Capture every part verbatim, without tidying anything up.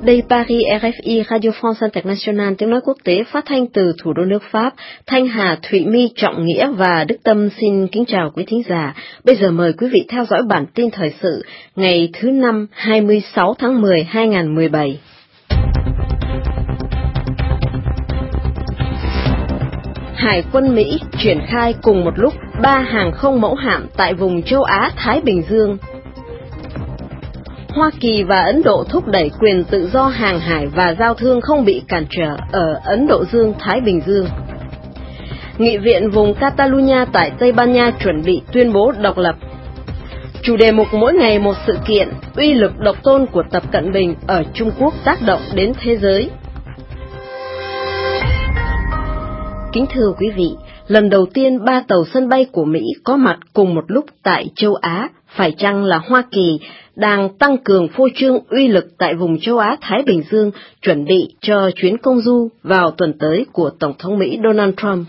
Đây Paris, rờ ép i, Radio France International, tiếng nói quốc tế phát thanh từ thủ đô nước Pháp. Thanh Hà, Thụy My, Trọng Nghĩa và Đức Tâm xin kính chào quý thính giả. Bây giờ mời quý vị theo dõi bản tin thời sự ngày thứ năm hai mươi sáu tháng mười hai nghìn không trăm mười bảy. Hải quân Mỹ triển khai cùng một lúc ba hàng không mẫu hạm tại vùng châu Á-Thái Bình Dương. Hoa Kỳ và Ấn Độ thúc đẩy quyền tự do hàng hải và giao thương không bị cản trở ở Ấn Độ Dương-Thái Bình Dương. Nghị viện vùng Catalonia tại Tây Ban Nha chuẩn bị tuyên bố độc lập. Chủ đề mục mỗi ngày một sự kiện, uy lực độc tôn của Tập Cận Bình ở Trung Quốc tác động đến thế giới. Kính thưa quý vị, lần đầu tiên ba tàu sân bay của Mỹ có mặt cùng một lúc tại châu Á, phải chăng là Hoa Kỳ đang tăng cường phô trương uy lực tại vùng châu Á-Thái Bình Dương, chuẩn bị cho chuyến công du vào tuần tới của Tổng thống Mỹ Donald Trump?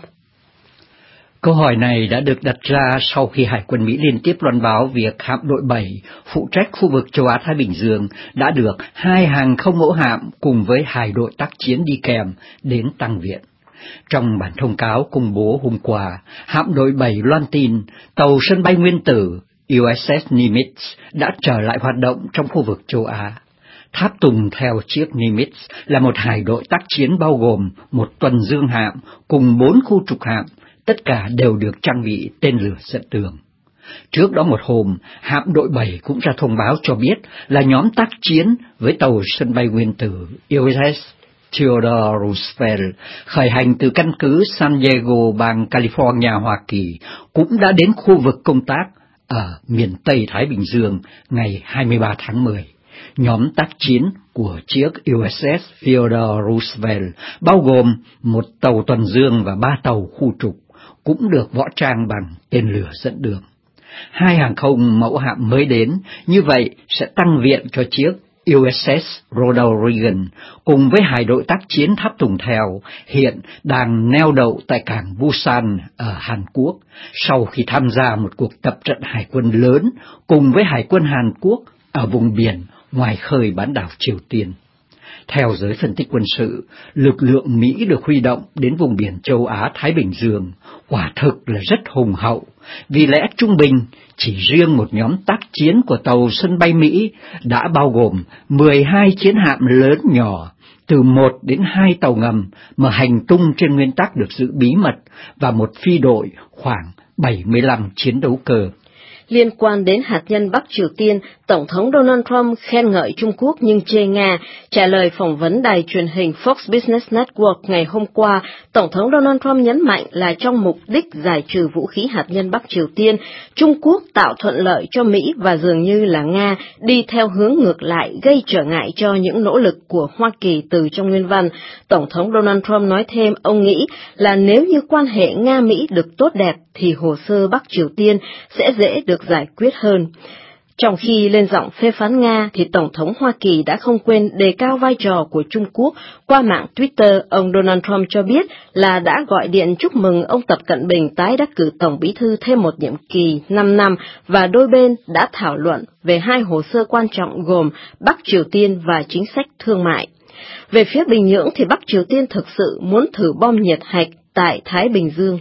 Câu hỏi này đã được đặt ra sau khi Hải quân Mỹ liên tiếp loan báo việc hạm đội bảy phụ trách khu vực châu Á-Thái Bình Dương đã được hai hàng không mẫu hạm cùng với hải đội tác chiến đi kèm đến tăng viện. Trong bản thông cáo công bố hôm qua, hạm đội bảy loan tin tàu sân bay nguyên tử u ét ét Nimitz đã trở lại hoạt động trong khu vực châu Á. Tháp tùng theo chiếc Nimitz là một hải đội tác chiến bao gồm một tuần dương hạm cùng bốn khu trục hạm, tất cả đều được trang bị tên lửa dẫn đường. Trước đó một hôm, hạm đội bảy cũng ra thông báo cho biết là nhóm tác chiến với tàu sân bay nguyên tử u ét ét Theodore Roosevelt khởi hành từ căn cứ San Diego, bang California, Hoa Kỳ, cũng đã đến khu vực công tác ở miền Tây Thái Bình Dương ngày hai mươi ba tháng mười. Nhóm tác chiến của chiếc u ét ét Theodore Roosevelt bao gồm một tàu tuần dương và ba tàu khu trục, cũng được võ trang bằng tên lửa dẫn đường. Hai hàng không mẫu hạm mới đến, như vậy sẽ tăng viện cho chiếc u ét ét Ronald Reagan cùng với hải đội tác chiến tháp tùng theo hiện đang neo đậu tại cảng Busan ở Hàn Quốc sau khi tham gia một cuộc tập trận hải quân lớn cùng với hải quân Hàn Quốc ở vùng biển ngoài khơi bán đảo Triều Tiên. Theo giới phân tích quân sự, lực lượng Mỹ được huy động đến vùng biển châu Á-Thái Bình Dương quả thực là rất hùng hậu, vì lẽ trung bình chỉ riêng một nhóm tác chiến của tàu sân bay Mỹ đã bao gồm mười hai chiến hạm lớn nhỏ, từ một đến hai tàu ngầm mà hành tung trên nguyên tắc được giữ bí mật và một phi đội khoảng bảy mươi lăm chiến đấu cơ. Liên quan đến hạt nhân Bắc Triều Tiên, Tổng thống Donald Trump khen ngợi Trung Quốc nhưng chê Nga. Trả lời phỏng vấn đài truyền hình Fox Business Network ngày hôm qua, Tổng thống Donald Trump nhấn mạnh là trong mục đích giải trừ vũ khí hạt nhân Bắc Triều Tiên, Trung Quốc tạo thuận lợi cho Mỹ và dường như là Nga đi theo hướng ngược lại, gây trở ngại cho những nỗ lực của Hoa Kỳ từ trong nguyên văn. Tổng thống Donald Trump nói thêm ông nghĩ là nếu như quan hệ Nga-Mỹ được tốt đẹp thì hồ sơ Bắc Triều Tiên sẽ dễ được giải quyết hơn. Trong khi lên giọng phê phán Nga, thì Tổng thống Hoa Kỳ đã không quên đề cao vai trò của Trung Quốc. Qua mạng Twitter, ông Donald Trump cho biết là đã gọi điện chúc mừng ông Tập Cận Bình tái đắc cử Tổng Bí thư thêm một nhiệm kỳ năm năm, và đôi bên đã thảo luận về hai hồ sơ quan trọng gồm Bắc Triều Tiên và chính sách thương mại. Về phía Bình Nhưỡng thì Bắc Triều Tiên thực sự muốn thử bom nhiệt hạch tại Thái Bình Dương.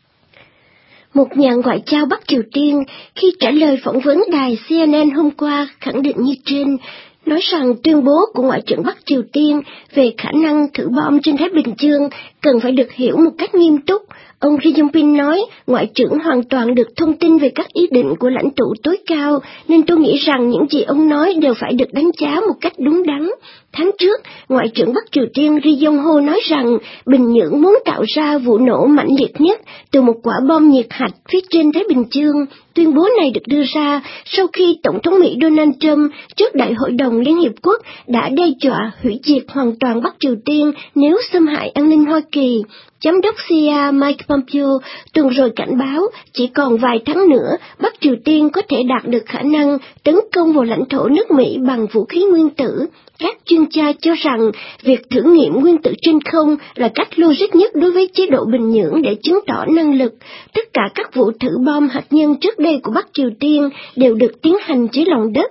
Một nhà ngoại giao Bắc Triều Tiên khi trả lời phỏng vấn đài xê en en hôm qua khẳng định như trên, nói rằng tuyên bố của Ngoại trưởng Bắc Triều Tiên về khả năng thử bom trên Thái Bình Dương cần phải được hiểu một cách nghiêm túc. Ông Ri Yong-pin nói, Ngoại trưởng hoàn toàn được thông tin về các ý định của lãnh tụ tối cao, nên tôi nghĩ rằng những gì ông nói đều phải được đánh giá một cách đúng đắn. Tháng trước, Ngoại trưởng Bắc Triều Tiên Ri Yong-ho nói rằng Bình Nhưỡng muốn tạo ra vụ nổ mạnh liệt nhất từ một quả bom nhiệt hạch phía trên Thái Bình Dương. Tuyên bố này được đưa ra sau khi Tổng thống Mỹ Donald Trump trước Đại hội đồng Liên Hiệp Quốc đã đe dọa hủy diệt hoàn toàn Bắc Triều Tiên nếu xâm hại an ninh Hoa Kỳ. Giám đốc xê i a Mike Pompeo tuần rồi cảnh báo chỉ còn vài tháng nữa Bắc Triều Tiên có thể đạt được khả năng tấn công vào lãnh thổ nước Mỹ bằng vũ khí nguyên tử. Các chuyên gia cho rằng việc thử nghiệm nguyên tử trên không là cách logic nhất đối với chế độ Bình Nhưỡng để chứng tỏ năng lực. Tất cả các vụ thử bom hạt nhân trước đây của Bắc Triều Tiên đều được tiến hành dưới lòng đất.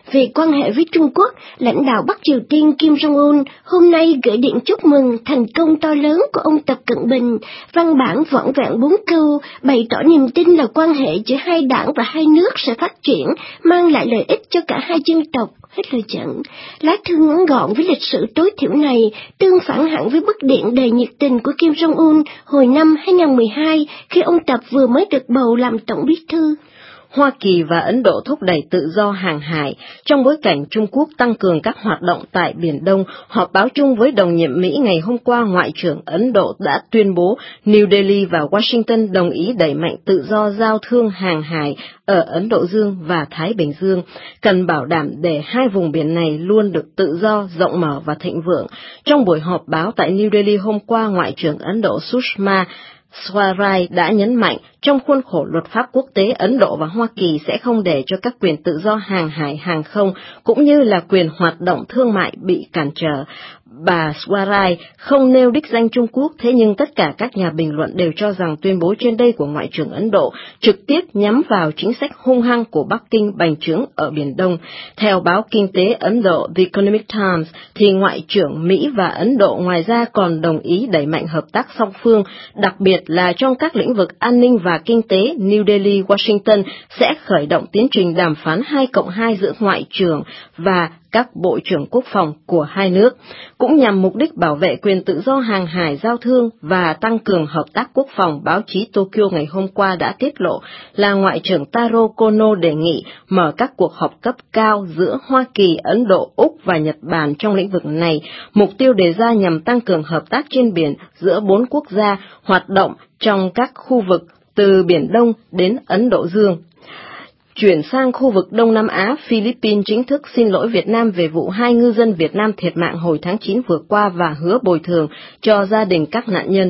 Về quan hệ với Trung Quốc, lãnh đạo Bắc Triều Tiên Kim Jong-un hôm nay gửi điện chúc mừng thành công to lớn của ông Tập Cận Bình. Văn bản vỏn vẹn bốn câu, bày tỏ niềm tin là quan hệ giữa hai đảng và hai nước sẽ phát triển, mang lại lợi ích cho cả hai dân tộc. Hết lời dẫn. Lá thư ngắn gọn với lịch sử tối thiểu này tương phản hẳn với bức điện đầy nhiệt tình của Kim Jong-un hồi năm hai không một hai khi ông Tập vừa mới được bầu làm tổng bí thư. Hoa Kỳ và Ấn Độ thúc đẩy tự do hàng hải. Trong bối cảnh Trung Quốc tăng cường các hoạt động tại Biển Đông, họp báo chung với đồng nhiệm Mỹ ngày hôm qua, Ngoại trưởng Ấn Độ đã tuyên bố New Delhi và Washington đồng ý đẩy mạnh tự do giao thương hàng hải ở Ấn Độ Dương và Thái Bình Dương, cần bảo đảm để hai vùng biển này luôn được tự do, rộng mở và thịnh vượng. Trong buổi họp báo tại New Delhi hôm qua, Ngoại trưởng Ấn Độ Sushma Swaraj đã nhấn mạnh trong khuôn khổ luật pháp quốc tế, Ấn Độ và Hoa Kỳ sẽ không để cho các quyền tự do hàng hải hàng không cũng như là quyền hoạt động thương mại bị cản trở. Bà Swaraj không nêu đích danh Trung Quốc, thế nhưng tất cả các nhà bình luận đều cho rằng tuyên bố trên đây của Ngoại trưởng Ấn Độ trực tiếp nhắm vào chính sách hung hăng của Bắc Kinh bành trướng ở Biển Đông. Theo báo kinh tế Ấn Độ The Economic Times, thì Ngoại trưởng Mỹ và Ấn Độ ngoài ra còn đồng ý đẩy mạnh hợp tác song phương, đặc biệt là trong các lĩnh vực an ninh và kinh tế. New Delhi, Washington sẽ khởi động tiến trình đàm phán hai cộng hai giữa Ngoại trưởng và các bộ trưởng quốc phòng của hai nước, cũng nhằm mục đích bảo vệ quyền tự do hàng hải giao thương và tăng cường hợp tác quốc phòng. Báo chí Tokyo ngày hôm qua đã tiết lộ là Ngoại trưởng Taro Kono đề nghị mở các cuộc họp cấp cao giữa Hoa Kỳ, Ấn Độ, Úc và Nhật Bản trong lĩnh vực này. Mục tiêu đề ra nhằm tăng cường hợp tác trên biển giữa bốn quốc gia hoạt động trong các khu vực từ Biển Đông đến Ấn Độ Dương. Chuyển sang khu vực Đông Nam Á, Philippines chính thức xin lỗi Việt Nam về vụ hai ngư dân Việt Nam thiệt mạng hồi tháng chín vừa qua và hứa bồi thường cho gia đình các nạn nhân.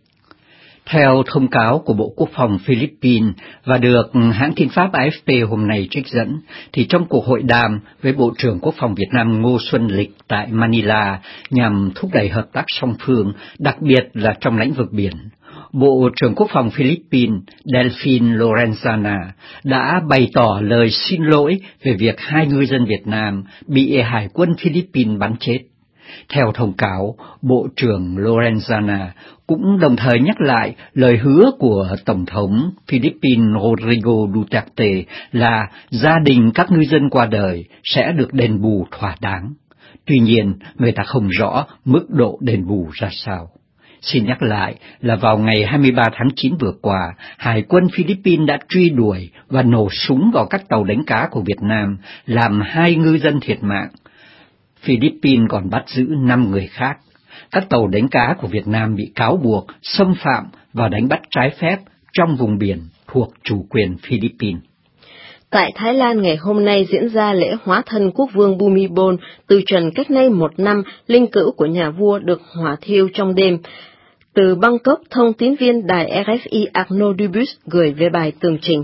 Theo thông cáo của Bộ Quốc phòng Philippines và được hãng tin Pháp A F P hôm nay trích dẫn, thì trong cuộc hội đàm với Bộ trưởng Quốc phòng Việt Nam Ngô Xuân Lịch tại Manila nhằm thúc đẩy hợp tác song phương, đặc biệt là trong lĩnh vực biển, Bộ trưởng Quốc phòng Philippines Delfin Lorenzana đã bày tỏ lời xin lỗi về việc hai ngư dân Việt Nam bị Hải quân Philippines bắn chết. Theo thông cáo, Bộ trưởng Lorenzana cũng đồng thời nhắc lại lời hứa của Tổng thống Philippines Rodrigo Duterte là gia đình các ngư dân qua đời sẽ được đền bù thỏa đáng. Tuy nhiên, người ta không rõ mức độ đền bù ra sao. Xin nhắc lại là vào ngày hai mươi ba tháng chín vừa qua, Hải quân Philippines đã truy đuổi và nổ súng vào các tàu đánh cá của Việt Nam, làm hai ngư dân thiệt mạng. Philippines còn bắt giữ năm người khác. Các tàu đánh cá của Việt Nam bị cáo buộc xâm phạm và đánh bắt trái phép trong vùng biển thuộc chủ quyền Philippines. Tại Thái Lan ngày hôm nay diễn ra lễ hóa thân quốc vương Bhumibol. Từ trần cách nay một năm, linh cữu của nhà vua được hỏa thiêu trong đêm. Từ Bangkok, thông tín viên đài R F I Arnaud Dubus gửi về bài tường trình.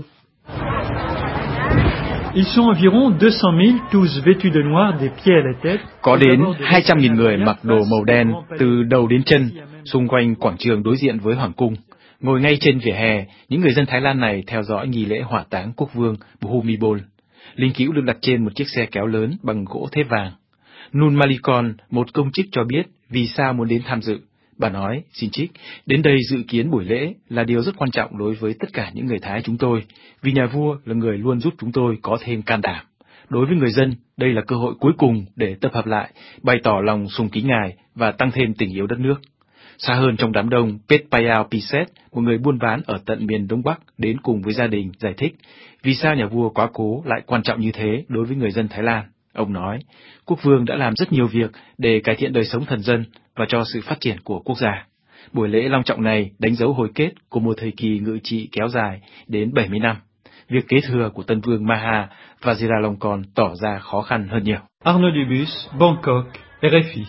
Có đến hai trăm nghìn người mặc đồ màu đen từ đầu đến chân, xung quanh quảng trường đối diện với Hoàng cung. Ngồi ngay trên vỉa hè, những người dân Thái Lan này theo dõi nghi lễ hỏa táng quốc vương Bhumibol. Linh cữu được đặt trên một chiếc xe kéo lớn bằng gỗ thép vàng. Nun Malikon, một công chức cho biết vì sao muốn đến tham dự. Bà nói, xin trích, đến đây dự kiến buổi lễ là điều rất quan trọng đối với tất cả những người Thái chúng tôi, vì nhà vua là người luôn giúp chúng tôi có thêm can đảm. Đối với người dân, đây là cơ hội cuối cùng để tập hợp lại, bày tỏ lòng sùng kính Ngài và tăng thêm tình yêu đất nước. Xa hơn trong đám đông, Petpayao Piset, một người buôn bán ở tận miền Đông Bắc, đến cùng với gia đình giải thích vì sao nhà vua quá cố lại quan trọng như thế đối với người dân Thái Lan. Ông nói, quốc vương đã làm rất nhiều việc để cải thiện đời sống thần dân và cho sự phát triển của quốc gia. Buổi lễ long trọng này đánh dấu hồi kết của một thời kỳ ngự trị kéo dài đến bảy mươi năm. Việc kế thừa của tân vương Maha Vajiralongkorn tỏ ra khó khăn hơn nhiều. Arnaud Dubus, Bangkok, R F I.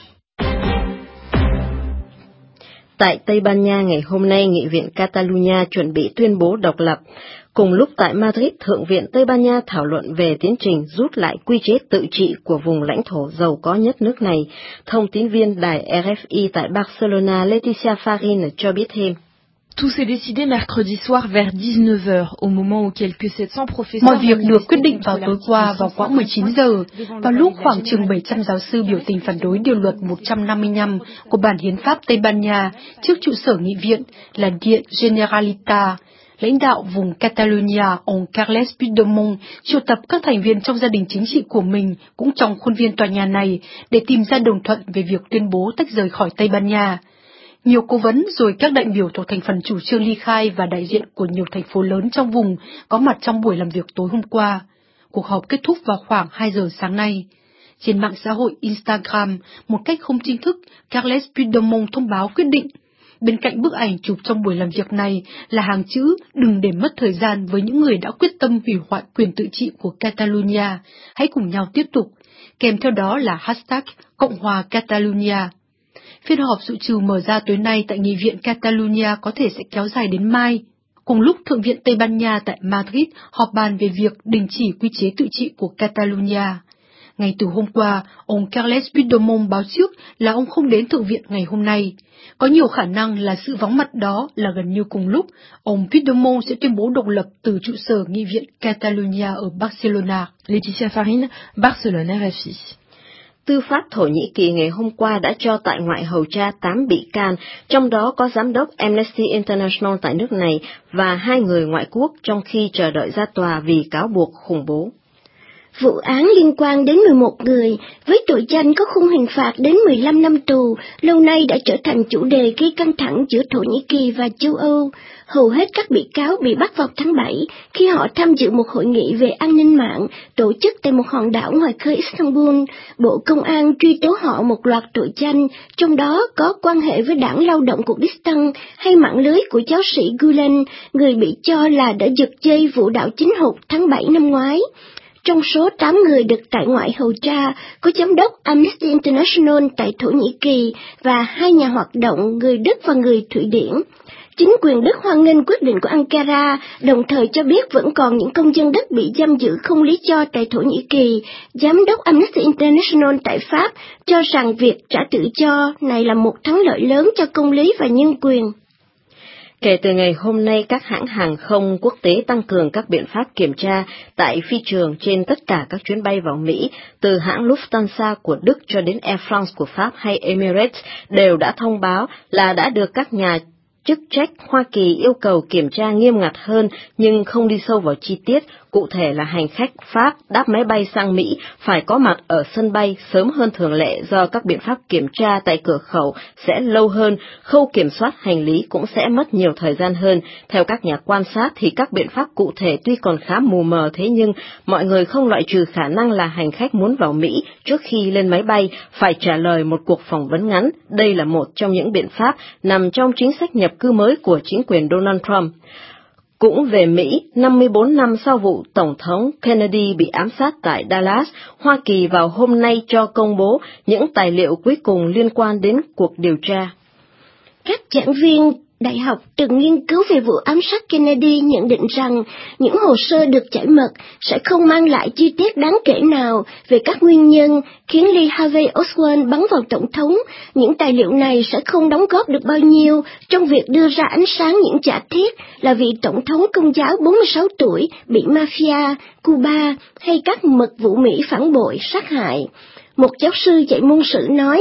Tại Tây Ban Nha ngày hôm nay, Nghị viện Catalonia chuẩn bị tuyên bố độc lập. Cùng lúc tại Madrid, Thượng viện Tây Ban Nha thảo luận về tiến trình rút lại quy chế tự trị của vùng lãnh thổ giàu có nhất nước này. Thông tín viên đài R F I tại Barcelona Leticia Farin cho biết thêm. Tout s'est décidé mercredi soir vers dix-neuf heures, au moment où quelques sept cents professeurs... Mọi việc được quyết định vào tối qua vào khoảng mười chín giờ, vào lúc khoảng chừng bảy trăm giáo sư biểu tình phản đối điều luật một trăm năm mươi lăm của bản hiến pháp Tây Ban Nha trước trụ sở nghị viện là Điện Generalitat. Lãnh đạo vùng Catalonia, ông Carles Puigdemont, triệu tập các thành viên trong gia đình chính trị của mình cũng trong khuôn viên tòa nhà này để tìm ra đồng thuận về việc tuyên bố tách rời khỏi Tây Ban Nha. Nhiều cố vấn rồi các đại biểu thuộc thành phần chủ trương ly khai và đại diện của nhiều thành phố lớn trong vùng có mặt trong buổi làm việc tối hôm qua. Cuộc họp kết thúc vào khoảng hai giờ sáng nay. Trên mạng xã hội Instagram, một cách không chính thức, Carles Puigdemont thông báo quyết định. Bên cạnh bức ảnh chụp trong buổi làm việc này là hàng chữ "Đừng để mất thời gian với những người đã quyết tâm hủy hoại quyền tự trị của Catalonia, hãy cùng nhau tiếp tục", kèm theo đó là hashtag Cộng hòa Catalonia. Phiên họp dự trù mở ra tối nay tại Nghị viện Catalonia có thể sẽ kéo dài đến mai. Cùng lúc Thượng viện Tây Ban Nha tại Madrid họp bàn về việc đình chỉ quy chế tự trị của Catalonia. Ngay từ hôm qua, ông Carles Puigdemont báo trước là ông không đến Thượng viện ngày hôm nay. Có nhiều khả năng là sự vắng mặt đó là gần như cùng lúc, ông Puigdemont sẽ tuyên bố độc lập từ trụ sở Nghị viện Catalonia ở Barcelona. Laetitia Farin, Barcelone, R F I. Tư pháp Thổ Nhĩ Kỳ ngày hôm qua đã cho tại ngoại hầu tra tám bị can, trong đó có giám đốc Amnesty International tại nước này và hai người ngoại quốc trong khi chờ đợi ra tòa vì cáo buộc khủng bố. Vụ án liên quan đến mười một người với tội danh có khung hình phạt đến mười lăm năm tù, lâu nay đã trở thành chủ đề gây căng thẳng giữa Thổ Nhĩ Kỳ và châu Âu. Hầu hết các bị cáo bị bắt vào tháng bảy khi họ tham dự một hội nghị về an ninh mạng tổ chức tại một hòn đảo ngoài khơi Istanbul. Bộ Công an truy tố họ một loạt tội danh, trong đó có quan hệ với đảng lao động Kurdistan hay mạng lưới của giáo sĩ Gulen, người bị cho là đã giật dây vụ đảo chính hụt tháng bảy năm ngoái. Trong số tám người được tại ngoại hầu tra, có giám đốc Amnesty International tại Thổ Nhĩ Kỳ và hai nhà hoạt động người Đức và người Thụy Điển. Chính quyền Đức hoan nghênh quyết định của Ankara, đồng thời cho biết vẫn còn những công dân Đức bị giam giữ không lý do tại Thổ Nhĩ Kỳ. Giám đốc Amnesty International tại Pháp cho rằng việc trả tự do này là một thắng lợi lớn cho công lý và nhân quyền. Kể từ ngày hôm nay, các hãng hàng không quốc tế tăng cường các biện pháp kiểm tra tại phi trường trên tất cả các chuyến bay vào Mỹ, từ hãng Lufthansa của Đức cho đến Air France của Pháp hay Emirates, đều đã thông báo là đã được các nhà chức trách Hoa Kỳ yêu cầu kiểm tra nghiêm ngặt hơn nhưng không đi sâu vào chi tiết, cụ thể là hành khách Pháp đáp máy bay sang Mỹ phải có mặt ở sân bay sớm hơn thường lệ do các biện pháp kiểm tra tại cửa khẩu sẽ lâu hơn, khâu kiểm soát hành lý cũng sẽ mất nhiều thời gian hơn. Theo các nhà quan sát thì các biện pháp cụ thể tuy còn khá mù mờ, thế nhưng mọi người không loại trừ khả năng là hành khách muốn vào Mỹ trước khi lên máy bay phải trả lời một cuộc phỏng vấn ngắn. Đây là một trong những biện pháp nằm trong chính sách nhập cư mới của chính quyền Donald Trump. Cũng về Mỹ, năm mươi bốn năm sau vụ Tổng thống Kennedy bị ám sát tại Dallas, Hoa Kỳ vào hôm nay cho công bố những tài liệu cuối cùng liên quan đến cuộc điều tra. Các giảng viên đại học từng nghiên cứu về vụ ám sát Kennedy nhận định rằng những hồ sơ được giải mật sẽ không mang lại chi tiết đáng kể nào về các nguyên nhân khiến Lee Harvey Oswald bắn vào tổng thống. Những tài liệu này sẽ không đóng góp được bao nhiêu trong việc đưa ra ánh sáng những giả thiết là vị tổng thống Công giáo bốn mươi sáu tuổi bị mafia, Cuba hay các mật vụ Mỹ phản bội, sát hại. Một giáo sư dạy môn sử nói,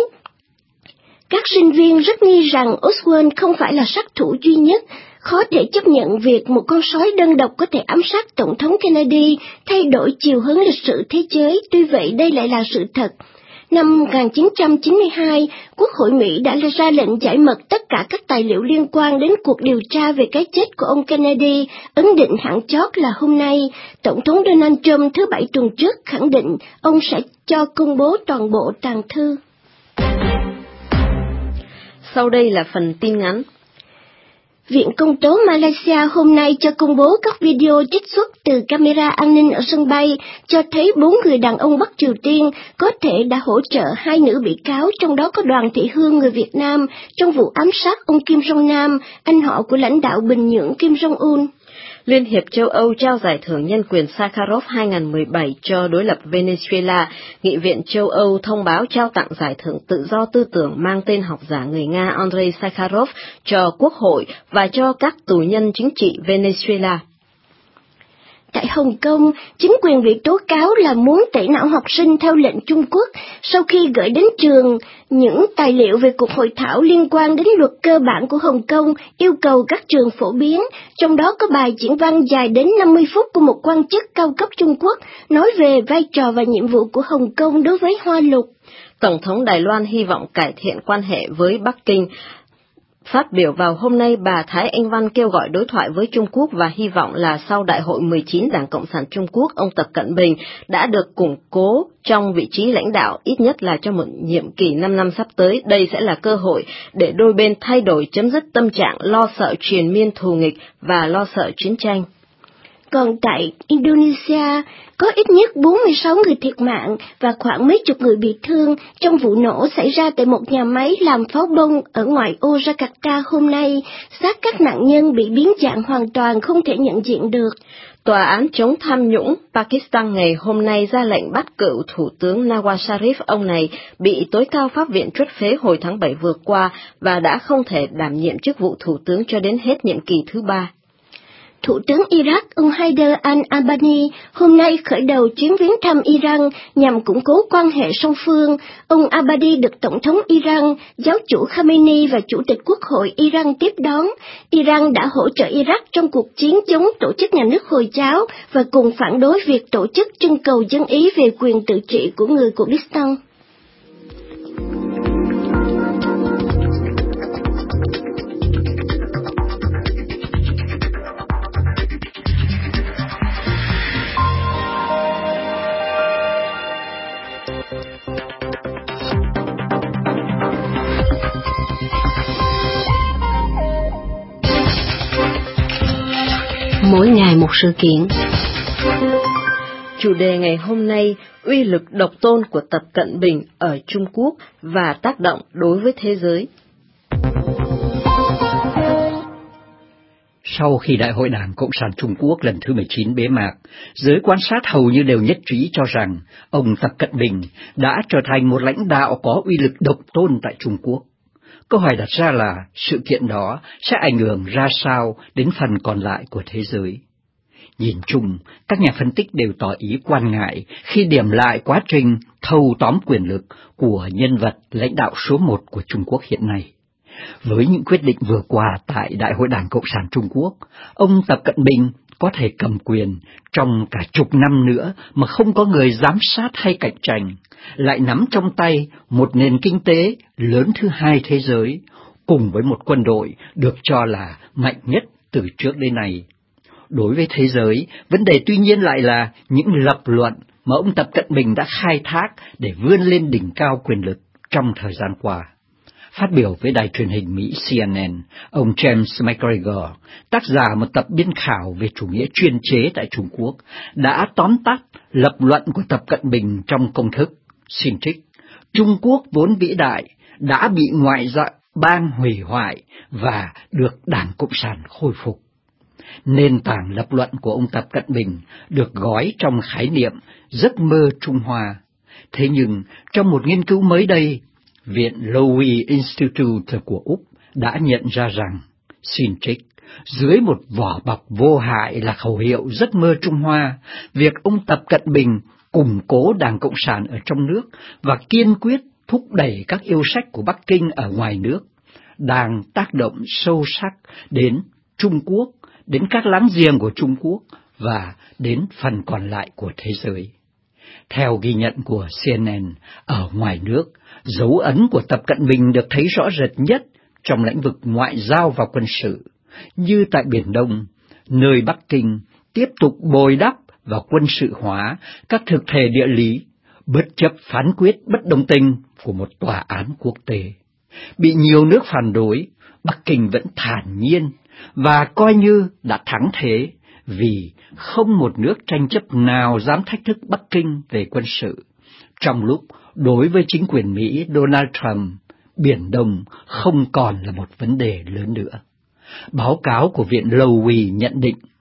các sinh viên rất nghi rằng Oswald không phải là sát thủ duy nhất, khó thể chấp nhận việc một con sói đơn độc có thể ám sát Tổng thống Kennedy, thay đổi chiều hướng lịch sử thế giới, tuy vậy đây lại là sự thật. Năm một nghìn chín trăm chín mươi hai, Quốc hội Mỹ đã ra lệnh giải mật tất cả các tài liệu liên quan đến cuộc điều tra về cái chết của ông Kennedy, ấn định hạn chót là hôm nay. Tổng thống Donald Trump thứ Bảy tuần trước khẳng định ông sẽ cho công bố toàn bộ tàng thư. Sau đây là phần tin ngắn. Viện Công tố Malaysia hôm nay cho công bố các video trích xuất từ camera an ninh ở sân bay, cho thấy bốn người đàn ông Bắc Triều Tiên có thể đã hỗ trợ hai nữ bị cáo, trong đó có Đoàn Thị Hương người Việt Nam, trong vụ ám sát ông Kim Jong Nam, anh họ của lãnh đạo Bình Nhưỡng Kim Jong Un. Liên hiệp châu Âu trao giải thưởng nhân quyền Sakharov hai không một bảy cho đối lập Venezuela. Nghị viện châu Âu thông báo trao tặng giải thưởng tự do tư tưởng mang tên học giả người Nga Andrei Sakharov cho Quốc hội và cho các tù nhân chính trị Venezuela. Tại Hồng Kông, chính quyền bị tố cáo là muốn tẩy não học sinh theo lệnh Trung Quốc sau khi gửi đến trường những tài liệu về cuộc hội thảo liên quan đến luật cơ bản của Hồng Kông yêu cầu các trường phổ biến, trong đó có bài diễn văn dài đến năm mươi phút của một quan chức cao cấp Trung Quốc nói về vai trò và nhiệm vụ của Hồng Kông đối với Hoa Lục. Tổng thống Đài Loan hy vọng cải thiện quan hệ với Bắc Kinh. Phát biểu vào hôm nay, bà Thái Anh Văn kêu gọi đối thoại với Trung Quốc và hy vọng là sau Đại hội mười chín Đảng Cộng sản Trung Quốc, ông Tập Cận Bình đã được củng cố trong vị trí lãnh đạo, ít nhất là trong một nhiệm kỳ năm năm sắp tới. Đây sẽ là cơ hội để đôi bên thay đổi, chấm dứt tâm trạng lo sợ triền miên thù nghịch và lo sợ chiến tranh. Còn tại Indonesia, có ít nhất bốn mươi sáu người thiệt mạng và khoảng mấy chục người bị thương trong vụ nổ xảy ra tại một nhà máy làm pháo bông ở ngoại ô Jakarta hôm nay. Xác các nạn nhân bị biến dạng hoàn toàn không thể nhận diện được. Tòa án chống tham nhũng Pakistan ngày hôm nay ra lệnh bắt cựu Thủ tướng Nawaz Sharif. Ông này bị tối cao pháp viện truất phế hồi tháng bảy vừa qua và đã không thể đảm nhiệm chức vụ Thủ tướng cho đến hết nhiệm kỳ thứ ba. Thủ tướng Iraq ông Haider al-Abadi hôm nay khởi đầu chuyến viếng thăm Iran nhằm củng cố quan hệ song phương. Ông Abadi được Tổng thống Iran, giáo chủ Khamenei và Chủ tịch Quốc hội Iran tiếp đón. Iran đã hỗ trợ Iraq trong cuộc chiến chống tổ chức nhà nước Hồi giáo và cùng phản đối việc tổ chức trưng cầu dân Ý về quyền tự trị của người Kurdistan. Mỗi ngày một sự kiện. Chủ đề ngày hôm nay, uy lực độc tôn của Tập Cận Bình ở Trung Quốc và tác động đối với thế giới. Sau khi Đại hội Đảng Cộng sản Trung Quốc lần thứ mười chín bế mạc, giới quan sát hầu như đều nhất trí cho rằng ông Tập Cận Bình đã trở thành một lãnh đạo có uy lực độc tôn tại Trung Quốc. Câu hỏi đặt ra là sự kiện đó sẽ ảnh hưởng ra sao đến phần còn lại của thế giới? Nhìn chung, các nhà phân tích đều tỏ ý quan ngại khi điểm lại quá trình thâu tóm quyền lực của nhân vật lãnh đạo số một của Trung Quốc hiện nay. Với những quyết định vừa qua tại Đại hội Đảng Cộng sản Trung Quốc, ông Tập Cận Bình có thể cầm quyền trong cả chục năm nữa mà không có người giám sát hay cạnh tranh, lại nắm trong tay một nền kinh tế lớn thứ hai thế giới, cùng với một quân đội được cho là mạnh nhất từ trước đến nay. Đối với thế giới, vấn đề tuy nhiên lại là những lập luận mà ông Tập Cận Bình đã khai thác để vươn lên đỉnh cao quyền lực trong thời gian qua. Phát biểu với đài truyền hình Mỹ C N N, ông James McGregor, tác giả một tập biên khảo về chủ nghĩa chuyên chế tại Trung Quốc, đã tóm tắt lập luận của Tập Cận Bình trong công thức, xin trích: Trung Quốc vốn vĩ đại, đã bị ngoại giao bang hủy hoại và được Đảng Cộng sản khôi phục. Nền tảng lập luận của ông Tập Cận Bình được gói trong khái niệm giấc mơ Trung Hoa. Thế nhưng, trong một nghiên cứu mới đây, Viện Lowy Institute của Úc đã nhận ra rằng, xin trích, dưới một vỏ bọc vô hại là khẩu hiệu giấc mơ Trung Hoa, việc ông Tập Cận Bình củng cố Đảng Cộng sản ở trong nước và kiên quyết thúc đẩy các yêu sách của Bắc Kinh ở ngoài nước, đang tác động sâu sắc đến Trung Quốc, đến các láng giềng của Trung Quốc và đến phần còn lại của thế giới. Theo ghi nhận của C N N, ở ngoài nước, dấu ấn của Tập Cận Bình được thấy rõ rệt nhất trong lĩnh vực ngoại giao và quân sự, như tại Biển Đông, nơi Bắc Kinh tiếp tục bồi đắp và quân sự hóa các thực thể địa lý, bất chấp phán quyết bất đồng tình của một tòa án quốc tế. Bị nhiều nước phản đối, Bắc Kinh vẫn thản nhiên và coi như đã thắng thế, vì không một nước tranh chấp nào dám thách thức Bắc Kinh về quân sự. Trong lúc đối với chính quyền Mỹ Donald Trump, Biển Đông không còn là một vấn đề lớn nữa. Báo cáo của Viện Lowy nhận định,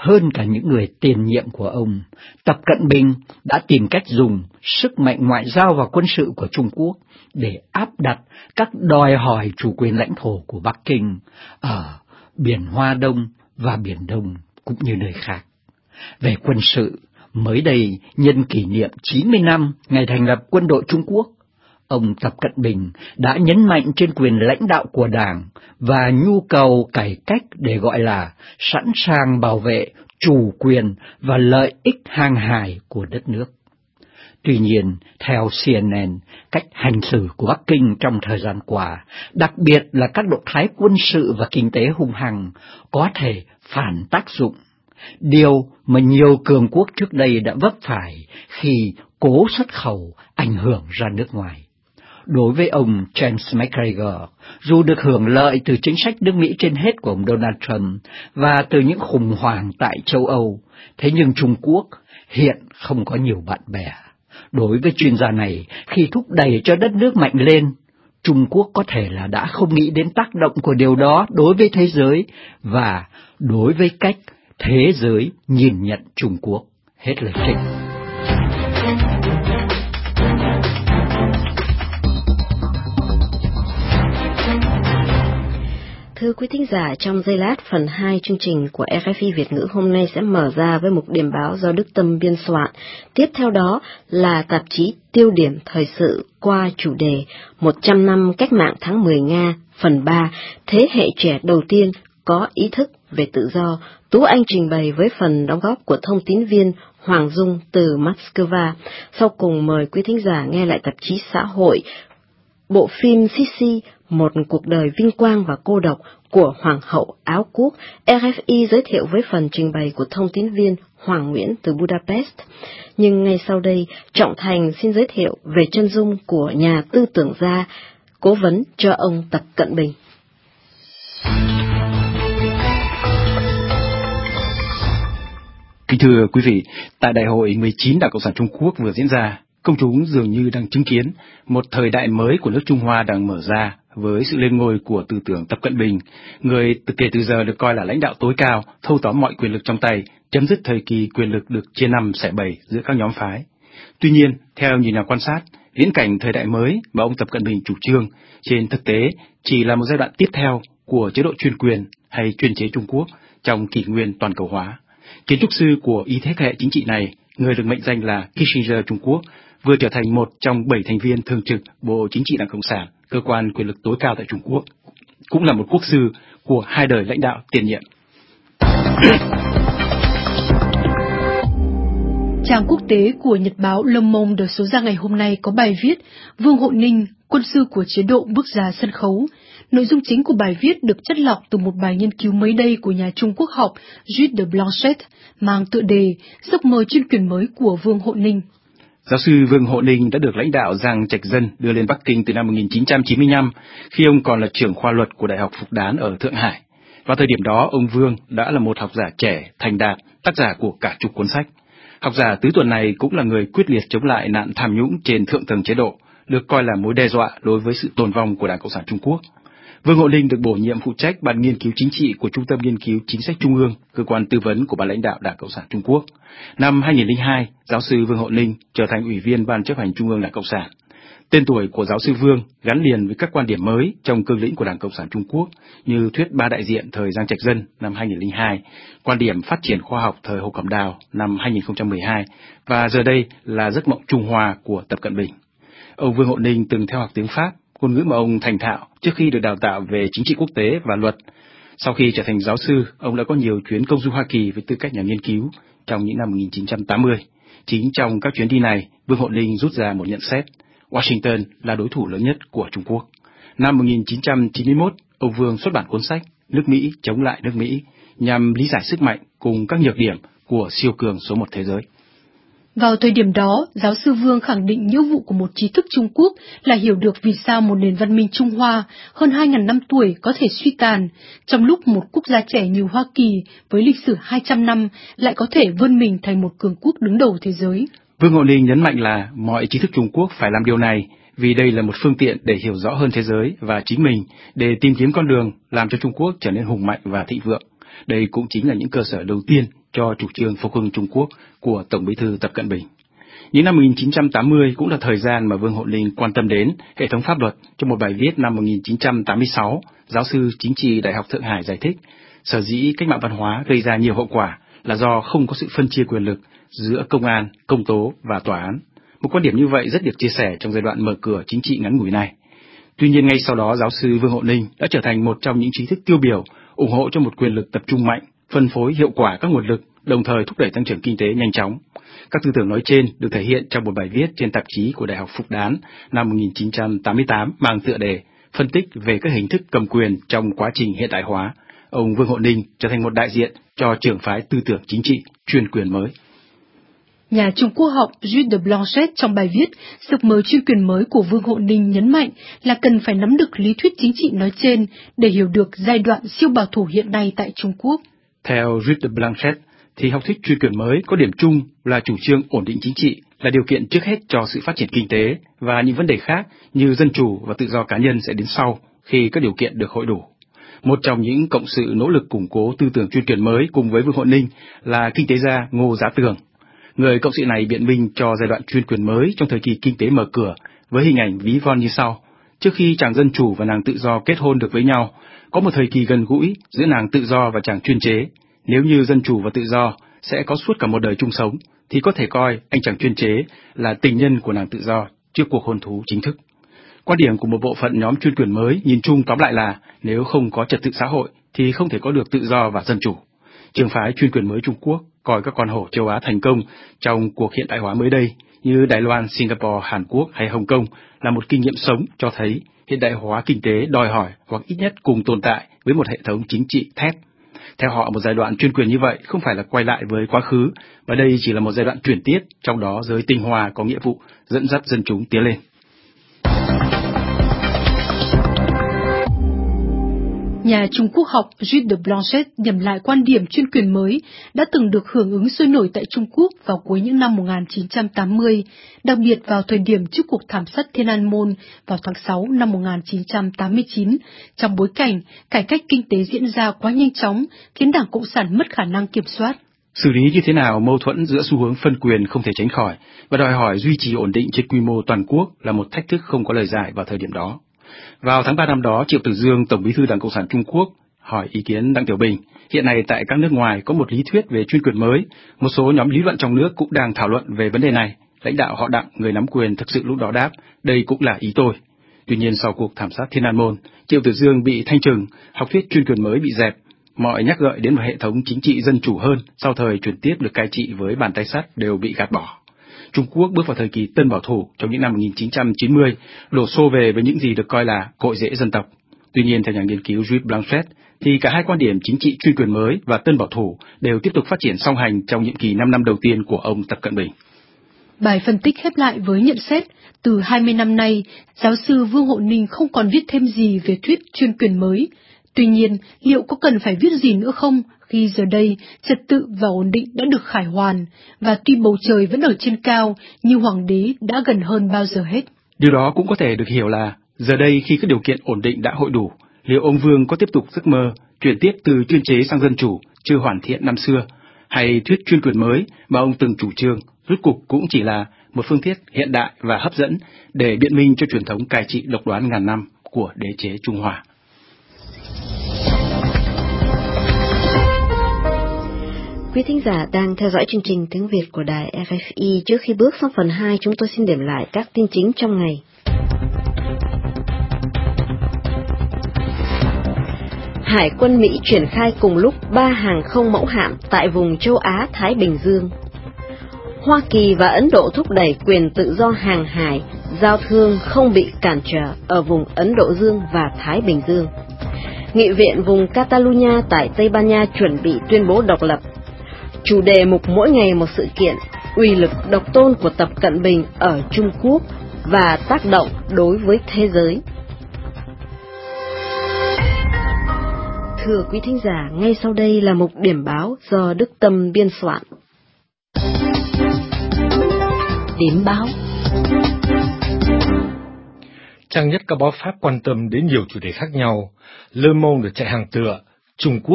hơn cả những người tiền nhiệm của ông, Tập Cận Bình đã tìm cách dùng sức mạnh ngoại giao và quân sự của Trung Quốc để áp đặt các đòi hỏi chủ quyền lãnh thổ của Bắc Kinh ở Biển Hoa Đông và Biển Đông cũng như nơi khác. Về quân sự, mới đây nhân kỷ niệm chín mươi năm ngày thành lập quân đội Trung Quốc, ông Tập Cận Bình đã nhấn mạnh trên quyền lãnh đạo của Đảng và nhu cầu cải cách để gọi là sẵn sàng bảo vệ chủ quyền và lợi ích hàng hải của đất nước. Tuy nhiên, theo C N N, cách hành xử của Bắc Kinh trong thời gian qua, đặc biệt là các động thái quân sự và kinh tế hung hăng, có thể phản tác dụng, điều mà nhiều cường quốc trước đây đã vấp phải khi cố xuất khẩu ảnh hưởng ra nước ngoài. Đối với ông James McGregor, dù được hưởng lợi từ chính sách nước Mỹ trên hết của ông Donald Trump và từ những khủng hoảng tại châu Âu, thế nhưng Trung Quốc hiện không có nhiều bạn bè. Đối với chuyên gia này, khi thúc đẩy cho đất nước mạnh lên, Trung Quốc có thể là đã không nghĩ đến tác động của điều đó đối với thế giới và đối với cách thế giới nhìn nhận Trung Quốc. Hết lời trích. Thưa quý thính giả, trong giây lát phần hai chương trình của R F I Việt ngữ hôm nay sẽ mở ra với một điểm báo do Đức Tâm biên soạn. Tiếp theo đó là tạp chí Tiêu điểm thời sự qua chủ đề một trăm năm cách mạng tháng mười Nga, phần ba, thế hệ trẻ đầu tiên có ý thức về tự do. Tú Anh trình bày với phần đóng góp của thông tín viên Hoàng Dung từ Moscow. Sau cùng mời quý thính giả nghe lại tạp chí xã hội, bộ phim Sisi, một cuộc đời vinh quang và cô độc của Hoàng hậu Áo Quốc. R F I giới thiệu với phần trình bày của thông tín viên Hoàng Nguyễn từ Budapest. Nhưng ngay sau đây, Trọng Thành xin giới thiệu về chân dung của nhà tư tưởng gia, cố vấn cho ông Tập Cận Bình. Kính thưa quý vị, tại Đại hội mười chín Đảng Cộng sản Trung Quốc vừa diễn ra, công chúng dường như đang chứng kiến một thời đại mới của nước Trung Hoa đang mở ra với sự lên ngôi của tư tưởng Tập Cận Bình, người từ kể từ giờ được coi là lãnh đạo tối cao, thâu tóm mọi quyền lực trong tay, chấm dứt thời kỳ quyền lực được chia năm xẻ bảy giữa các nhóm phái. Tuy nhiên, theo nhiều nhà quan sát, viễn cảnh thời đại mới mà ông Tập Cận Bình chủ trương trên thực tế chỉ là một giai đoạn tiếp theo của chế độ chuyên quyền hay chuyên chế Trung Quốc trong kỷ nguyên toàn cầu hóa. Kiến trúc sư của ý thế hệ chính trị này, người được mệnh danh là Kissinger Trung Quốc, vừa trở thành một trong bảy thành viên thường trực Bộ Chính trị Đảng Cộng sản, cơ quan quyền lực tối cao tại Trung Quốc, cũng là một quốc sư của hai đời lãnh đạo tiền nhiệm. Trang quốc tế của Nhật báo Le Monde được số ra ngày hôm nay có bài viết Vương Hộ Ninh, quân sư của chế độ bước ra sân khấu. Nội dung chính của bài viết được chắt lọc từ một bài nghiên cứu mới đây của nhà Trung Quốc học Gilles de Blanchet mang tựa đề Giấc mơ chuyên quyền mới của Vương Hộ Ninh. Giáo sư Vương Hộ Ninh đã được lãnh đạo Giang Trạch Dân đưa lên Bắc Kinh từ năm một nghìn chín trăm chín mươi lăm, khi ông còn là trưởng khoa luật của Đại học Phục Đán ở Thượng Hải. Vào thời điểm đó, ông Vương đã là một học giả trẻ, thành đạt, tác giả của cả chục cuốn sách. Học giả tứ tuần này cũng là người quyết liệt chống lại nạn tham nhũng trên thượng tầng chế độ, được coi là mối đe dọa đối với sự tồn vong của Đảng Cộng sản Trung Quốc. Vương Hộ Ninh được bổ nhiệm phụ trách Ban Nghiên cứu Chính trị của Trung tâm Nghiên cứu Chính sách Trung ương, cơ quan tư vấn của Ban lãnh đạo Đảng Cộng sản Trung Quốc. Năm hai nghìn không trăm lẻ hai, giáo sư Vương Hộ Ninh trở thành ủy viên Ban chấp hành Trung ương Đảng Cộng sản. Tên tuổi của giáo sư Vương gắn liền với các quan điểm mới trong cương lĩnh của Đảng Cộng sản Trung Quốc như thuyết ba đại diện thời Giang Trạch Dân năm hai nghìn không trăm lẻ hai, quan điểm phát triển khoa học thời Hồ Cẩm Đào năm hai nghìn không trăm mười hai và giờ đây là giấc mộng Trung Hoa của Tập Cận Bình. Ông Vương Hộ Ninh từng theo học tiếng Pháp, ngôn ngữ mà ông thành thạo trước khi được đào tạo về chính trị quốc tế và luật. Sau khi trở thành giáo sư, ông đã có nhiều chuyến công du Hoa Kỳ với tư cách nhà nghiên cứu trong những năm một nghìn chín trăm tám mươi. Chính trong các chuyến đi này, Vương Hộ Ninh rút ra một nhận xét: Washington là đối thủ lớn nhất của Trung Quốc. Năm một nghìn chín trăm chín mươi mốt, ông Vương xuất bản cuốn sách Nước Mỹ chống lại nước Mỹ nhằm lý giải sức mạnh cùng các nhược điểm của siêu cường số một thế giới. Vào thời điểm đó, giáo sư Vương khẳng định nghĩa vụ của một trí thức Trung Quốc là hiểu được vì sao một nền văn minh Trung Hoa hơn hai nghìn năm tuổi có thể suy tàn, trong lúc một quốc gia trẻ như Hoa Kỳ với lịch sử hai trăm năm lại có thể vươn mình thành một cường quốc đứng đầu thế giới. Vương Hộ Ninh nhấn mạnh là mọi trí thức Trung Quốc phải làm điều này vì đây là một phương tiện để hiểu rõ hơn thế giới và chính mình, để tìm kiếm con đường làm cho Trung Quốc trở nên hùng mạnh và thịnh vượng. Đây cũng chính là những cơ sở đầu tiên cho chủ trương phục hưng Trung Quốc của Tổng Bí thư Tập Cận Bình. Những năm một nghìn chín trăm tám mươi cũng là thời gian mà Vương Hộ Ninh quan tâm đến hệ thống pháp luật. Trong một bài viết năm một nghìn chín trăm tám mươi sáu, giáo sư chính trị Đại học Thượng Hải giải thích, sở dĩ cách mạng văn hóa gây ra nhiều hậu quả là do không có sự phân chia quyền lực giữa công an, công tố và tòa án. Một quan điểm như vậy rất được chia sẻ trong giai đoạn mở cửa chính trị ngắn ngủi này. Tuy nhiên ngay sau đó, giáo sư Vương Hộ Ninh đã trở thành một trong những trí thức tiêu biểu ủng hộ cho một quyền lực tập trung mạnh, phân phối hiệu quả các nguồn lực, đồng thời thúc đẩy tăng trưởng kinh tế nhanh chóng. Các tư tưởng nói trên được thể hiện trong một bài viết trên tạp chí của Đại học Phục Đán năm một nghìn chín trăm tám mươi tám mang tựa đề phân tích về các hình thức cầm quyền trong quá trình hiện đại hóa. Ông Vương Hộ Ninh trở thành một đại diện cho trường phái tư tưởng chính trị chuyên quyền mới. Nhà Trung Quốc học Gilles de Blanchet trong bài viết "Sực mớ chuyên quyền mới" của Vương Hộ Ninh nhấn mạnh là cần phải nắm được lý thuyết chính trị nói trên để hiểu được giai đoạn siêu bảo thủ hiện nay tại Trung Quốc. Theo Gilles de Blanchet, thì học thuyết chuyên quyền mới có điểm chung là chủ trương ổn định chính trị là điều kiện trước hết cho sự phát triển kinh tế, và những vấn đề khác như dân chủ và tự do cá nhân sẽ đến sau khi các điều kiện được hội đủ. Một trong những cộng sự nỗ lực củng cố tư tưởng chuyên quyền mới cùng với Vương Hộ Ninh là kinh tế gia Ngô Giá Tường. Người cộng sự này biện minh cho giai đoạn chuyên quyền mới trong thời kỳ kinh tế mở cửa với hình ảnh ví von như sau. Trước khi chàng dân chủ và nàng tự do kết hôn được với nhau, có một thời kỳ gần gũi giữa nàng tự do và chàng chuyên chế. Nếu như dân chủ và tự do sẽ có suốt cả một đời chung sống, thì có thể coi anh chàng chuyên chế là tình nhân của nàng tự do trước cuộc hôn thú chính thức. Quan điểm của một bộ phận nhóm chuyên quyền mới nhìn chung tóm lại là nếu không có trật tự xã hội thì không thể có được tự do và dân chủ. Trường phái chuyên quyền mới Trung Quốc coi các con hổ châu Á thành công trong cuộc hiện đại hóa mới đây như Đài Loan, Singapore, Hàn Quốc hay Hồng Kông là một kinh nghiệm sống cho thấy hiện đại hóa kinh tế đòi hỏi hoặc ít nhất cùng tồn tại với một hệ thống chính trị thép. Theo họ, một giai đoạn chuyên quyền như vậy không phải là quay lại với quá khứ, mà đây chỉ là một giai đoạn chuyển tiếp, trong đó giới tinh hoa có nghĩa vụ dẫn dắt dân chúng tiến lên. Nhà Trung Quốc học Gilles de Blanchet nhẩm lại quan điểm chuyên quyền mới đã từng được hưởng ứng sôi nổi tại Trung Quốc vào cuối những năm một nghìn chín trăm tám mươi, đặc biệt vào thời điểm trước cuộc thảm sát Thiên An Môn vào tháng sáu năm một nghìn chín trăm tám mươi chín, trong bối cảnh cải cách kinh tế diễn ra quá nhanh chóng, khiến Đảng Cộng sản mất khả năng kiểm soát. Xử lý như thế nào mâu thuẫn giữa xu hướng phân quyền không thể tránh khỏi và đòi hỏi duy trì ổn định trên quy mô toàn quốc là một thách thức không có lời giải vào thời điểm đó. Vào tháng ba năm đó, Triệu Tử Dương, Tổng Bí thư Đảng Cộng sản Trung Quốc, hỏi ý kiến Đặng Tiểu Bình. Hiện nay tại các nước ngoài có một lý thuyết về chuyên quyền mới, một số nhóm lý luận trong nước cũng đang thảo luận về vấn đề này. Lãnh đạo họ Đặng, người nắm quyền thực sự lúc đó đáp, đây cũng là ý tôi. Tuy nhiên sau cuộc thảm sát Thiên An Môn, Triệu Tử Dương bị thanh trừng, học thuyết chuyên quyền mới bị dẹp. Mọi nhắc gợi đến một hệ thống chính trị dân chủ hơn sau thời chuyển tiếp được cai trị với bàn tay sắt đều bị gạt bỏ. Trung Quốc bước vào thời kỳ tân bảo thủ trong những năm một nghìn chín trăm chín mươi, đổ xô về với những gì được coi là cội rễ dân tộc. Tuy nhiên, theo nhà nghiên cứu Gilles Blanchet, thì cả hai quan điểm chính trị chuyên quyền mới và tân bảo thủ đều tiếp tục phát triển song hành trong nhiệm kỳ năm năm đầu tiên của ông Tập Cận Bình. Bài phân tích khép lại với nhận xét, từ hai mươi năm nay, giáo sư Vương Hộ Ninh không còn viết thêm gì về thuyết chuyên quyền mới. Tuy nhiên, liệu có cần phải viết gì nữa không, khi giờ đây trật tự và ổn định đã được khải hoàn, và tuy bầu trời vẫn ở trên cao, nhưng hoàng đế đã gần hơn bao giờ hết. Điều đó cũng có thể được hiểu là, giờ đây khi các điều kiện ổn định đã hội đủ, liệu ông Vương có tiếp tục giấc mơ chuyển tiếp từ chuyên chế sang dân chủ chưa hoàn thiện năm xưa, hay thuyết chuyên quyền mới mà ông từng chủ trương, rốt cuộc cũng chỉ là một phương thức hiện đại và hấp dẫn để biện minh cho truyền thống cai trị độc đoán ngàn năm của đế chế Trung Hoa. Quý thính giả đang theo dõi chương trình tiếng Việt của đài rờ ép i. Trước khi bước sang phần hai, chúng tôi xin điểm lại các tin chính trong ngày. Hải quân Mỹ triển khai cùng lúc ba hàng không mẫu hạm tại vùng châu Á-Thái Bình Dương. Hoa Kỳ và Ấn Độ thúc đẩy quyền tự do hàng hải, giao thương không bị cản trở ở vùng Ấn Độ Dương và Thái Bình Dương. Nghị viện vùng Catalonia tại Tây Ban Nha chuẩn bị tuyên bố độc lập. Chủ đề mục mỗi ngày một sự kiện, uy lực độc tôn của Tập Cận Bình ở Trung Quốc và tác động đối với thế giới. Thưa quý thính giả, ngay sau đây là mục điểm báo do Đức Tâm biên soạn. Điểm báo. Trang nhất các báo Pháp quan tâm đến nhiều chủ đề khác nhau. Le Monde chạy hàng tựa, Trung Quốc